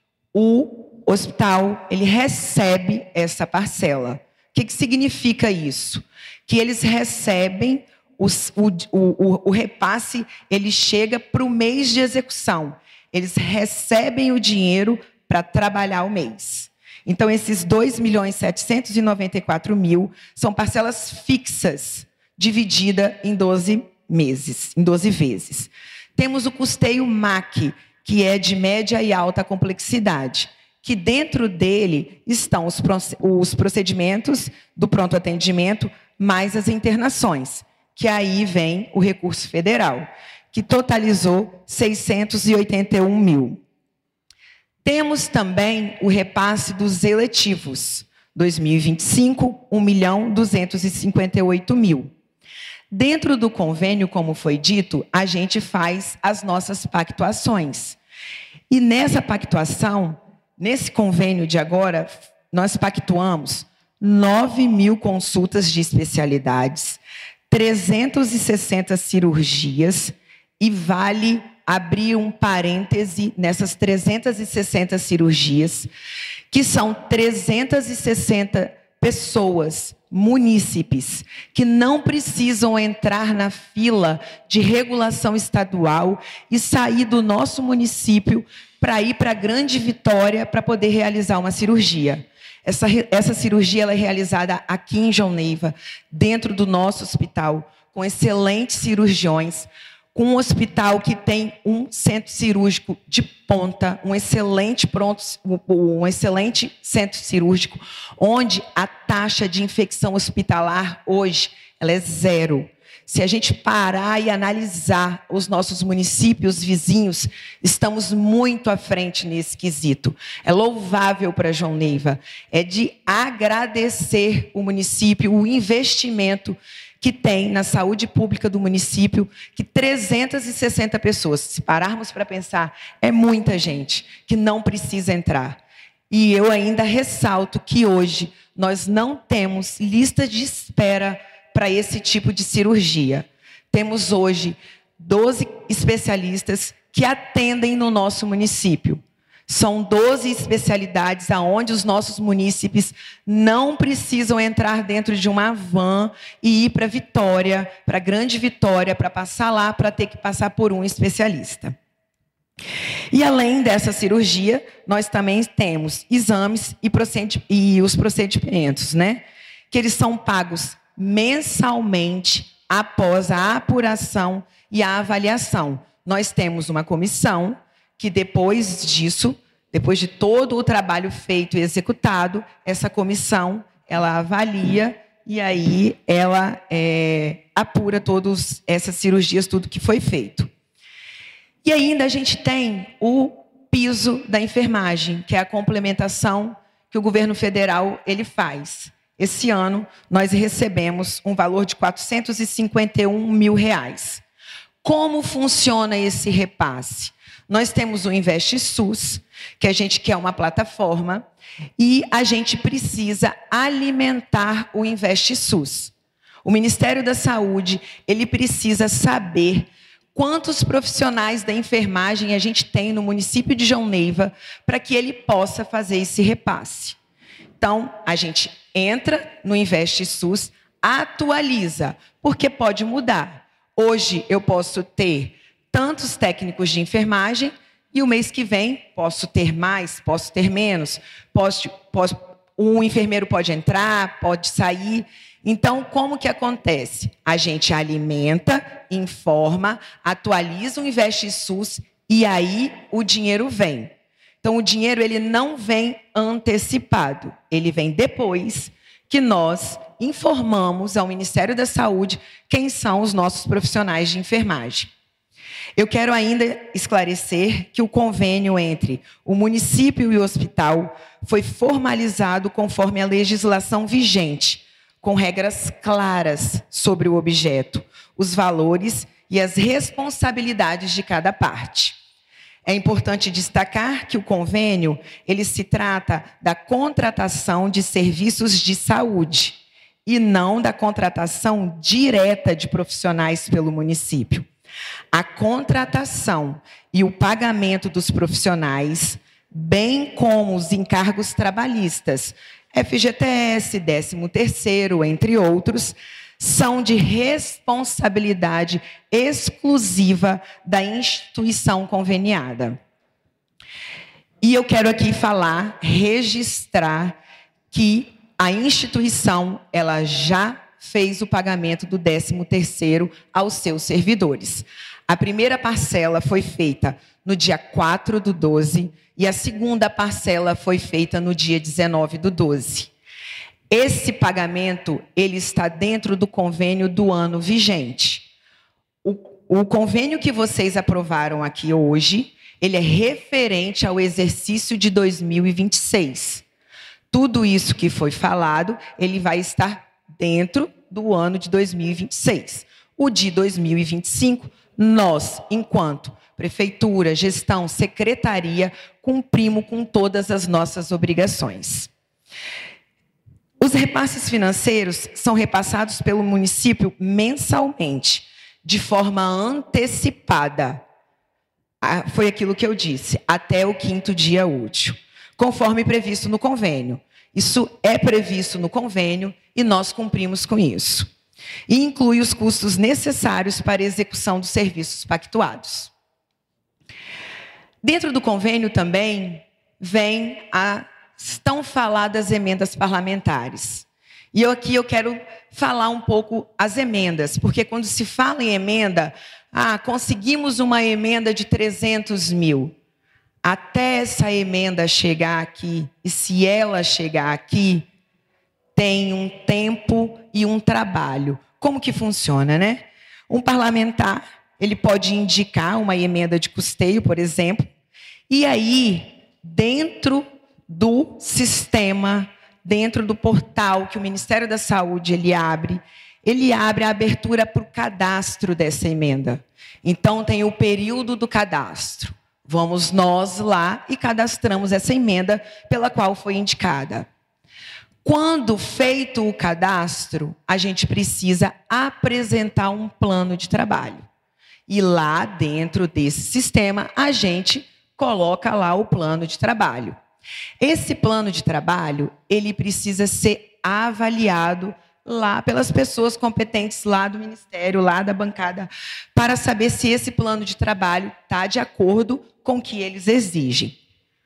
o hospital ele recebe essa parcela. O que, que significa isso? Que eles recebem, os, o, o, o repasse, ele chega para o mês de execução. Eles recebem o dinheiro para trabalhar o mês. Então, esses dois milhões setecentos e noventa e quatro mil são parcelas fixas, divididas em doze meses, em doze vezes. Temos o custeio M A C, que é de média e alta complexidade, que dentro dele estão os, os procedimentos do pronto atendimento, mais as internações, que aí vem o recurso federal, que totalizou seiscentos e oitenta e um mil. Temos também o repasse dos eletivos, dois mil e vinte e cinco, um milhão duzentos e cinquenta e oito mil. Dentro do convênio, como foi dito, a gente faz as nossas pactuações. E nessa pactuação, nesse convênio de agora, nós pactuamos nove mil consultas de especialidades, trezentas e sessenta cirurgias, e vale abrir um parêntese nessas trezentas e sessenta cirurgias, que são trezentas e sessenta pessoas, munícipes, que não precisam entrar na fila de regulação estadual e sair do nosso município para ir para a Grande Vitória para poder realizar uma cirurgia. Essa, essa cirurgia ela é realizada aqui em João Neiva, dentro do nosso hospital, com excelentes cirurgiões, com um hospital que tem um centro cirúrgico de ponta, um excelente, pronto, um excelente centro cirúrgico, onde a taxa de infecção hospitalar hoje ela é zero. Se a gente parar e analisar os nossos municípios vizinhos, estamos muito à frente nesse quesito. É louvável para João Neiva, é de agradecer o município, o investimento que tem na saúde pública do município, que trezentas e sessenta pessoas, se pararmos para pensar, é muita gente que não precisa entrar. E eu ainda ressalto que hoje nós não temos lista de espera para esse tipo de cirurgia. Temos hoje doze especialistas que atendem no nosso município. São doze especialidades aonde os nossos munícipes não precisam entrar dentro de uma van e ir para Vitória, para Grande Vitória, para passar lá, para ter que passar por um especialista. E além dessa cirurgia, nós também temos exames e, procedi- e os procedimentos, né? Que eles são pagos mensalmente após a apuração e a avaliação. Nós temos uma comissão que depois disso, depois de todo o trabalho feito e executado, essa comissão, ela avalia e aí ela é, apura todas essas cirurgias, tudo que foi feito. E ainda a gente tem o piso da enfermagem, que é a complementação que o governo federal ele faz. Esse ano, nós recebemos um valor de quatrocentos e cinquenta e um mil reais. Como funciona esse repasse? Nós temos o InvestSUS, que a gente quer uma plataforma, e a gente precisa alimentar o InvestSUS. O Ministério da Saúde, ele precisa saber quantos profissionais da enfermagem a gente tem no município de João Neiva para que ele possa fazer esse repasse. Então, a gente entra no InvestSUS, atualiza, porque pode mudar. Hoje eu posso ter tantos técnicos de enfermagem e o mês que vem posso ter mais, posso ter menos, posso, posso, um enfermeiro pode entrar, pode sair. Então, como que acontece? A gente alimenta, informa, atualiza o InvestSUS e aí o dinheiro vem. Então, o dinheiro ele não vem antecipado, ele vem depois que nós informamos ao Ministério da Saúde quem são os nossos profissionais de enfermagem. Eu quero ainda esclarecer que o convênio entre o município e o hospital foi formalizado conforme a legislação vigente, com regras claras sobre o objeto, os valores e as responsabilidades de cada parte. É importante destacar que o convênio, ele se trata da contratação de serviços de saúde e não da contratação direta de profissionais pelo município. A contratação e o pagamento dos profissionais, bem como os encargos trabalhistas, F G T S, décimo terceiro, entre outros, são de responsabilidade exclusiva da instituição conveniada. E eu quero aqui falar, registrar que a instituição ela já fez o pagamento do décimo terceiro aos seus servidores. A primeira parcela foi feita no dia quatro do doze e a segunda parcela foi feita no dia dezenove do doze. Esse pagamento ele está dentro do convênio do ano vigente. O, o convênio que vocês aprovaram aqui hoje, ele é referente ao exercício de dois mil e vinte e seis. Tudo isso que foi falado, ele vai estar dentro do ano de dois mil e vinte e seis. O de dois mil e vinte e cinco, nós, enquanto prefeitura, gestão, secretaria, cumprimos com todas as nossas obrigações. Os repasses financeiros são repassados pelo município mensalmente, de forma antecipada. Ah, foi aquilo que eu disse, até o quinto dia útil, conforme previsto no convênio. Isso é previsto no convênio e nós cumprimos com isso. E inclui os custos necessários para a execução dos serviços pactuados. Dentro do convênio também vem as tão faladas emendas parlamentares. E eu aqui eu quero falar um pouco as emendas, porque quando se fala em emenda, ah, conseguimos uma emenda de trezentos mil. Até essa emenda chegar aqui, e se ela chegar aqui, tem um tempo e um trabalho. Como que funciona, né? Um parlamentar, ele pode indicar uma emenda de custeio, por exemplo, e aí, dentro do sistema, dentro do portal que o Ministério da Saúde ele abre, ele abre a abertura para o cadastro dessa emenda. Então, tem o período do cadastro. Vamos nós lá e cadastramos essa emenda pela qual foi indicada. Quando feito o cadastro, a gente precisa apresentar um plano de trabalho. E lá dentro desse sistema, a gente coloca lá o plano de trabalho. Esse plano de trabalho, ele precisa ser avaliado lá pelas pessoas competentes lá do Ministério, lá da bancada, para saber se esse plano de trabalho está de acordo com o que eles exigem.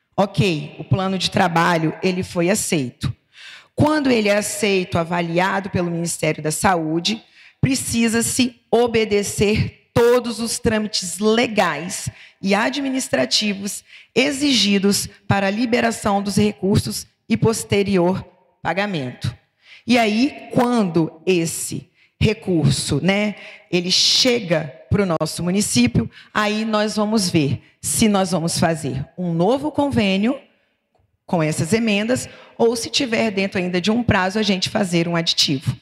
Ok, o plano de trabalho ele foi aceito. Quando ele é aceito, avaliado pelo Ministério da Saúde, precisa-se obedecer todos os trâmites legais e administrativos exigidos para a liberação dos recursos e posterior pagamento. E aí, quando esse recurso, né, ele chega para o nosso município, aí nós vamos ver se nós vamos fazer um novo convênio com essas emendas ou se tiver dentro ainda de um prazo a gente fazer um aditivo.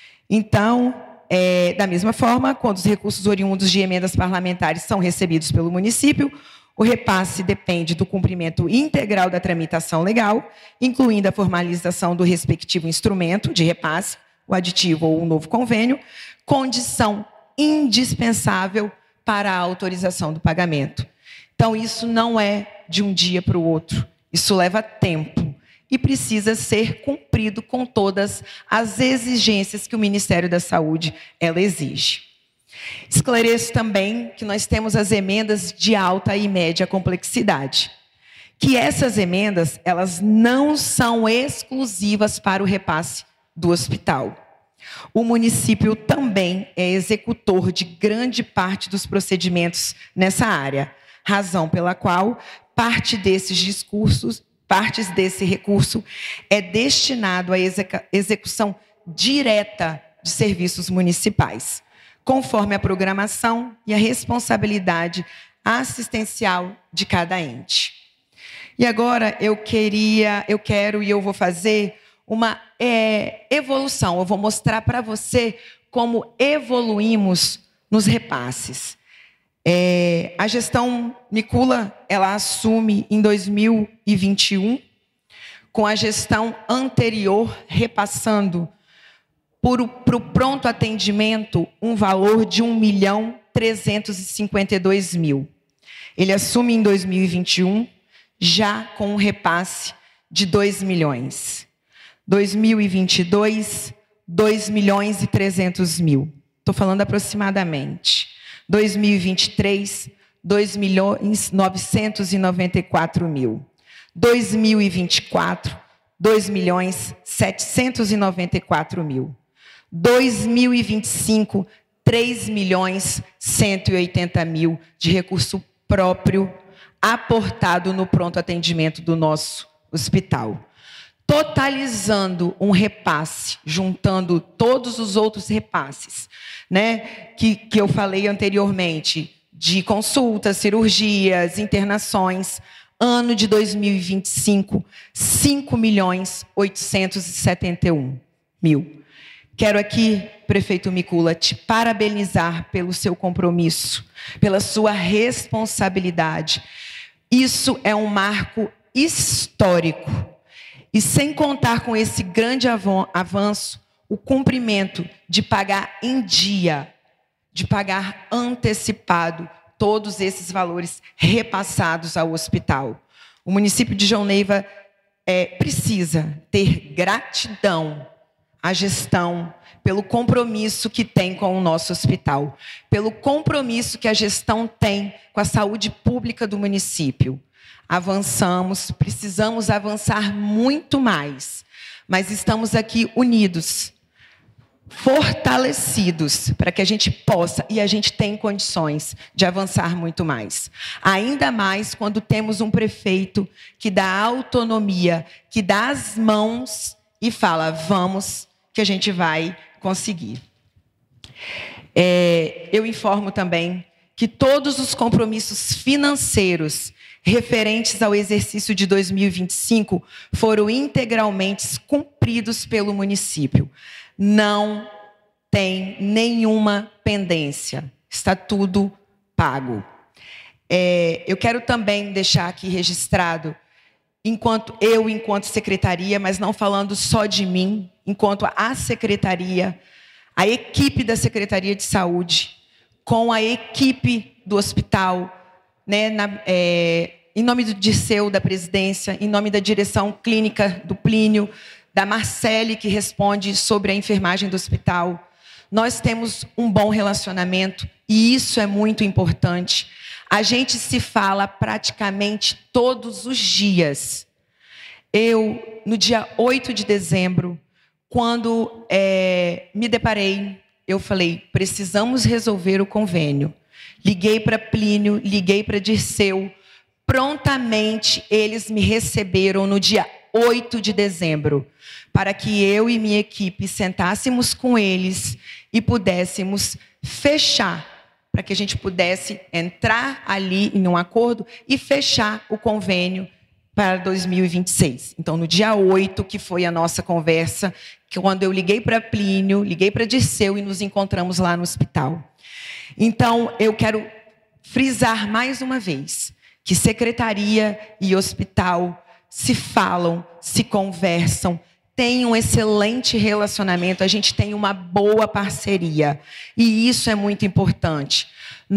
Então, é, da mesma forma, quando os recursos oriundos de emendas parlamentares são recebidos pelo município, o repasse depende do cumprimento integral da tramitação legal, incluindo a formalização do respectivo instrumento de repasse, o aditivo ou o novo convênio, condição indispensável para a autorização do pagamento. Então, isso não é de um dia para o outro, isso leva tempo e precisa ser cumprido com todas as exigências que o Ministério da Saúde ela exige. Esclareço também que nós temos as emendas de alta e média complexidade, que essas emendas elas não são exclusivas para o repasse do hospital. O município também é executor de grande parte dos procedimentos nessa área, razão pela qual parte desses discursos, partes desse recurso é destinado à execução direta de serviços municipais, conforme a programação e a responsabilidade assistencial de cada ente. E agora eu queria, eu quero e eu vou fazer uma é, evolução. Eu vou mostrar para você como evoluímos nos repasses. É, a gestão Micula, ela assume em dois mil e vinte e um, com a gestão anterior repassando para o pronto atendimento um valor de um milhão trezentos e cinquenta e dois mil. Ele assume em dois mil e vinte e um já com um repasse de dois milhões. dois mil e vinte e dois, dois milhões e trezentos mil. Estou falando aproximadamente. dois mil e vinte e três, dois milhões novecentos e noventa e quatro mil. dois mil e vinte e quatro, dois milhões setecentos e noventa e quatro mil. dois mil e vinte e cinco, três milhões cento e oitenta mil de recurso próprio aportado no pronto atendimento do nosso hospital. Totalizando um repasse, juntando todos os outros repasses, né, que, que eu falei anteriormente, de consultas, cirurgias, internações, ano de dois mil e vinte e cinco, cinco milhões oitocentos e setenta e um mil. Quero aqui, prefeito Micula, te parabenizar pelo seu compromisso, pela sua responsabilidade. Isso é um marco histórico. E sem contar com esse grande avanço, o cumprimento de pagar em dia, de pagar antecipado todos esses valores repassados ao hospital. O município de João Neiva é, precisa ter gratidão à gestão pelo compromisso que tem com o nosso hospital, pelo compromisso que a gestão tem com a saúde pública do município. Avançamos, precisamos avançar muito mais, mas estamos aqui unidos, fortalecidos, para que a gente possa, e a gente tem condições de avançar muito mais. Ainda mais quando temos um prefeito que dá autonomia, que dá as mãos e fala, vamos, que a gente vai conseguir. É, eu informo também que todos os compromissos financeiros referentes ao exercício de dois mil e vinte e cinco foram integralmente cumpridos pelo município. Não tem nenhuma pendência. Está tudo pago. É, eu quero também deixar aqui registrado, enquanto eu, enquanto secretaria, mas não falando só de mim, enquanto a secretaria, a equipe da Secretaria de Saúde, com a equipe do hospital, né, na, é, em nome do Dirceu, da presidência, em nome da direção clínica do Plínio, da Marcele, que responde sobre a enfermagem do hospital, nós temos um bom relacionamento e isso é muito importante. A gente se fala praticamente todos os dias. Eu, no dia oito de dezembro, quando é, me deparei, eu falei, precisamos resolver o convênio. Liguei para Plínio, liguei para Dirceu. Prontamente, eles me receberam no dia oito de dezembro, para que eu e minha equipe sentássemos com eles e pudéssemos fechar, para que a gente pudesse entrar ali em um acordo e fechar o convênio para dois mil e vinte e seis. Então, no dia oito, que foi a nossa conversa, que quando eu liguei para Plínio, liguei para Dirceu e nos encontramos lá no hospital. Então, eu quero frisar mais uma vez que secretaria e hospital se falam, se conversam, têm um excelente relacionamento, a gente tem uma boa parceria. E isso é muito importante.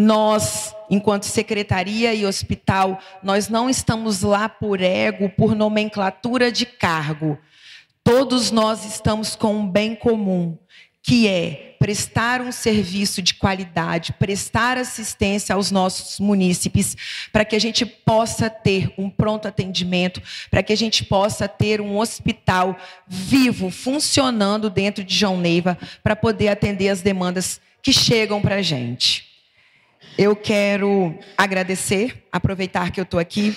Nós, enquanto secretaria e hospital, nós não estamos lá por ego, por nomenclatura de cargo. Todos nós estamos com um bem comum, que é prestar um serviço de qualidade, prestar assistência aos nossos munícipes, para que a gente possa ter um pronto atendimento, para que a gente possa ter um hospital vivo, funcionando dentro de João Neiva, para poder atender as demandas que chegam para a gente. Eu quero agradecer, aproveitar que eu estou aqui,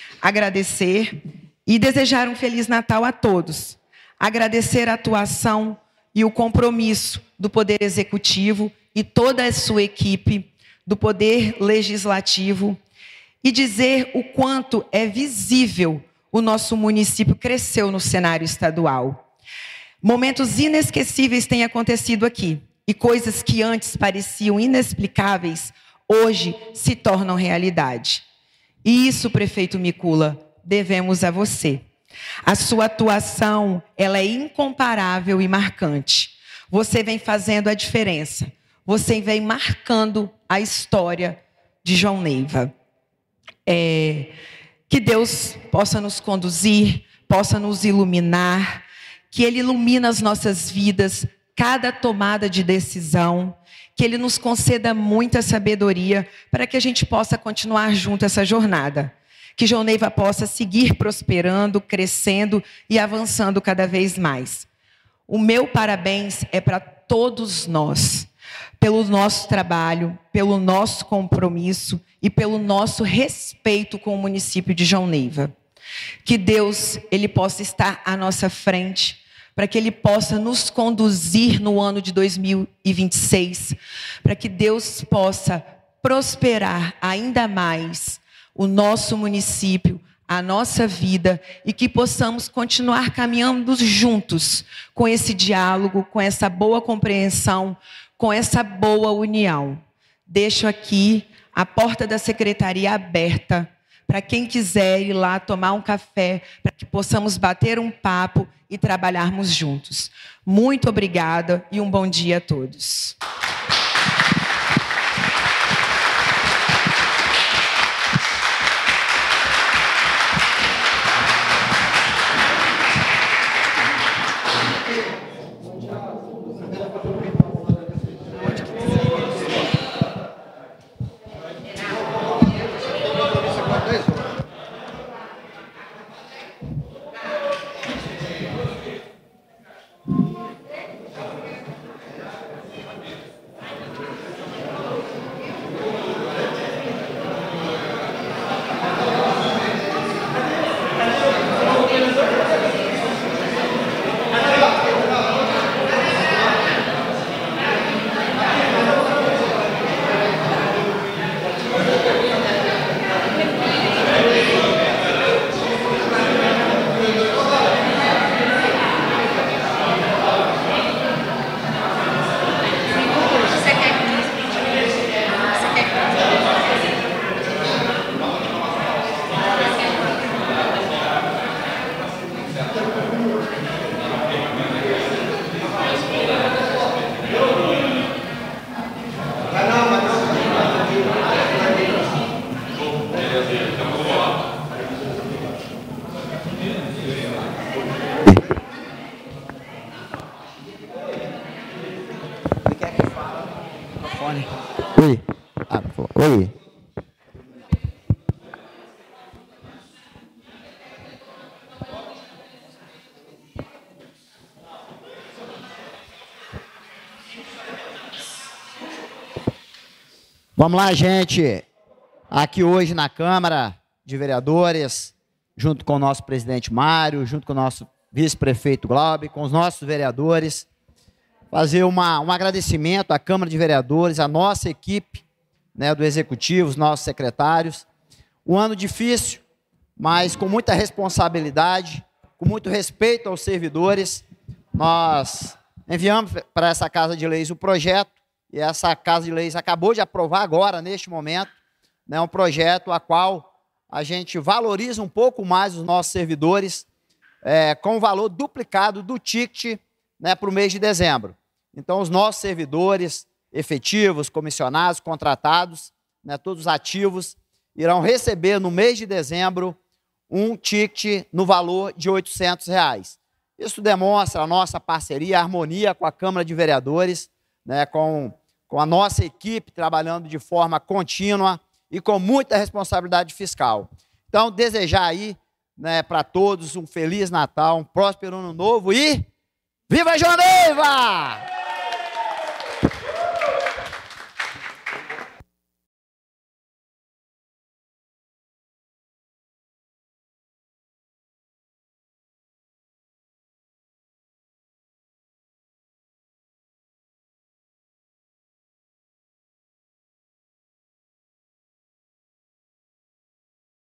agradecer e desejar um Feliz Natal a todos. Agradecer a atuação e o compromisso do Poder Executivo e toda a sua equipe, do Poder Legislativo, e dizer o quanto é visível o nosso município cresceu no cenário estadual. Momentos inesquecíveis têm acontecido aqui, e coisas que antes pareciam inexplicáveis, hoje se tornam realidade. E isso, prefeito Micula, devemos a você. A sua atuação, ela é incomparável e marcante. Você vem fazendo a diferença. Você vem marcando a história de João Neiva. É, que Deus possa nos conduzir, possa nos iluminar, que Ele ilumine as nossas vidas, cada tomada de decisão, que Ele nos conceda muita sabedoria para que a gente possa continuar junto essa jornada. Que João Neiva possa seguir prosperando, crescendo e avançando cada vez mais. O meu parabéns é para todos nós, pelo nosso trabalho, pelo nosso compromisso e pelo nosso respeito com o município de João Neiva. Que Deus, Ele possa estar à nossa frente, para que Ele possa nos conduzir no ano de dois mil e vinte e seis, para que Deus possa prosperar ainda mais o nosso município, a nossa vida, e que possamos continuar caminhando juntos com esse diálogo, com essa boa compreensão, com essa boa união. Deixo aqui a porta da secretaria aberta para quem quiser ir lá tomar um café, para que possamos bater um papo e trabalharmos juntos. Muito obrigada e um bom dia a todos. Vamos lá, gente. Aqui hoje na Câmara de Vereadores, junto com o nosso presidente Mário, junto com o nosso vice-prefeito Glauber, com os nossos vereadores, fazer uma, um agradecimento à Câmara de Vereadores, à nossa equipe, né, do Executivo, os nossos secretários. Um ano difícil, mas com muita responsabilidade, com muito respeito aos servidores. Nós enviamos para essa Casa de Leis o projeto, e essa Casa de Leis acabou de aprovar agora, neste momento, né, um projeto a qual a gente valoriza um pouco mais os nossos servidores, é, com o valor duplicado do ticket, né, para o mês de dezembro. Então, os nossos servidores efetivos, comissionados, contratados, né, todos ativos, irão receber no mês de dezembro um ticket no valor de oitocentos reais. Isso demonstra a nossa parceria, a harmonia com a Câmara de Vereadores, né, com, com a nossa equipe trabalhando de forma contínua e com muita responsabilidade fiscal. Então, desejar aí, né, para todos um Feliz Natal, um próspero Ano Novo e... Viva João Neiva!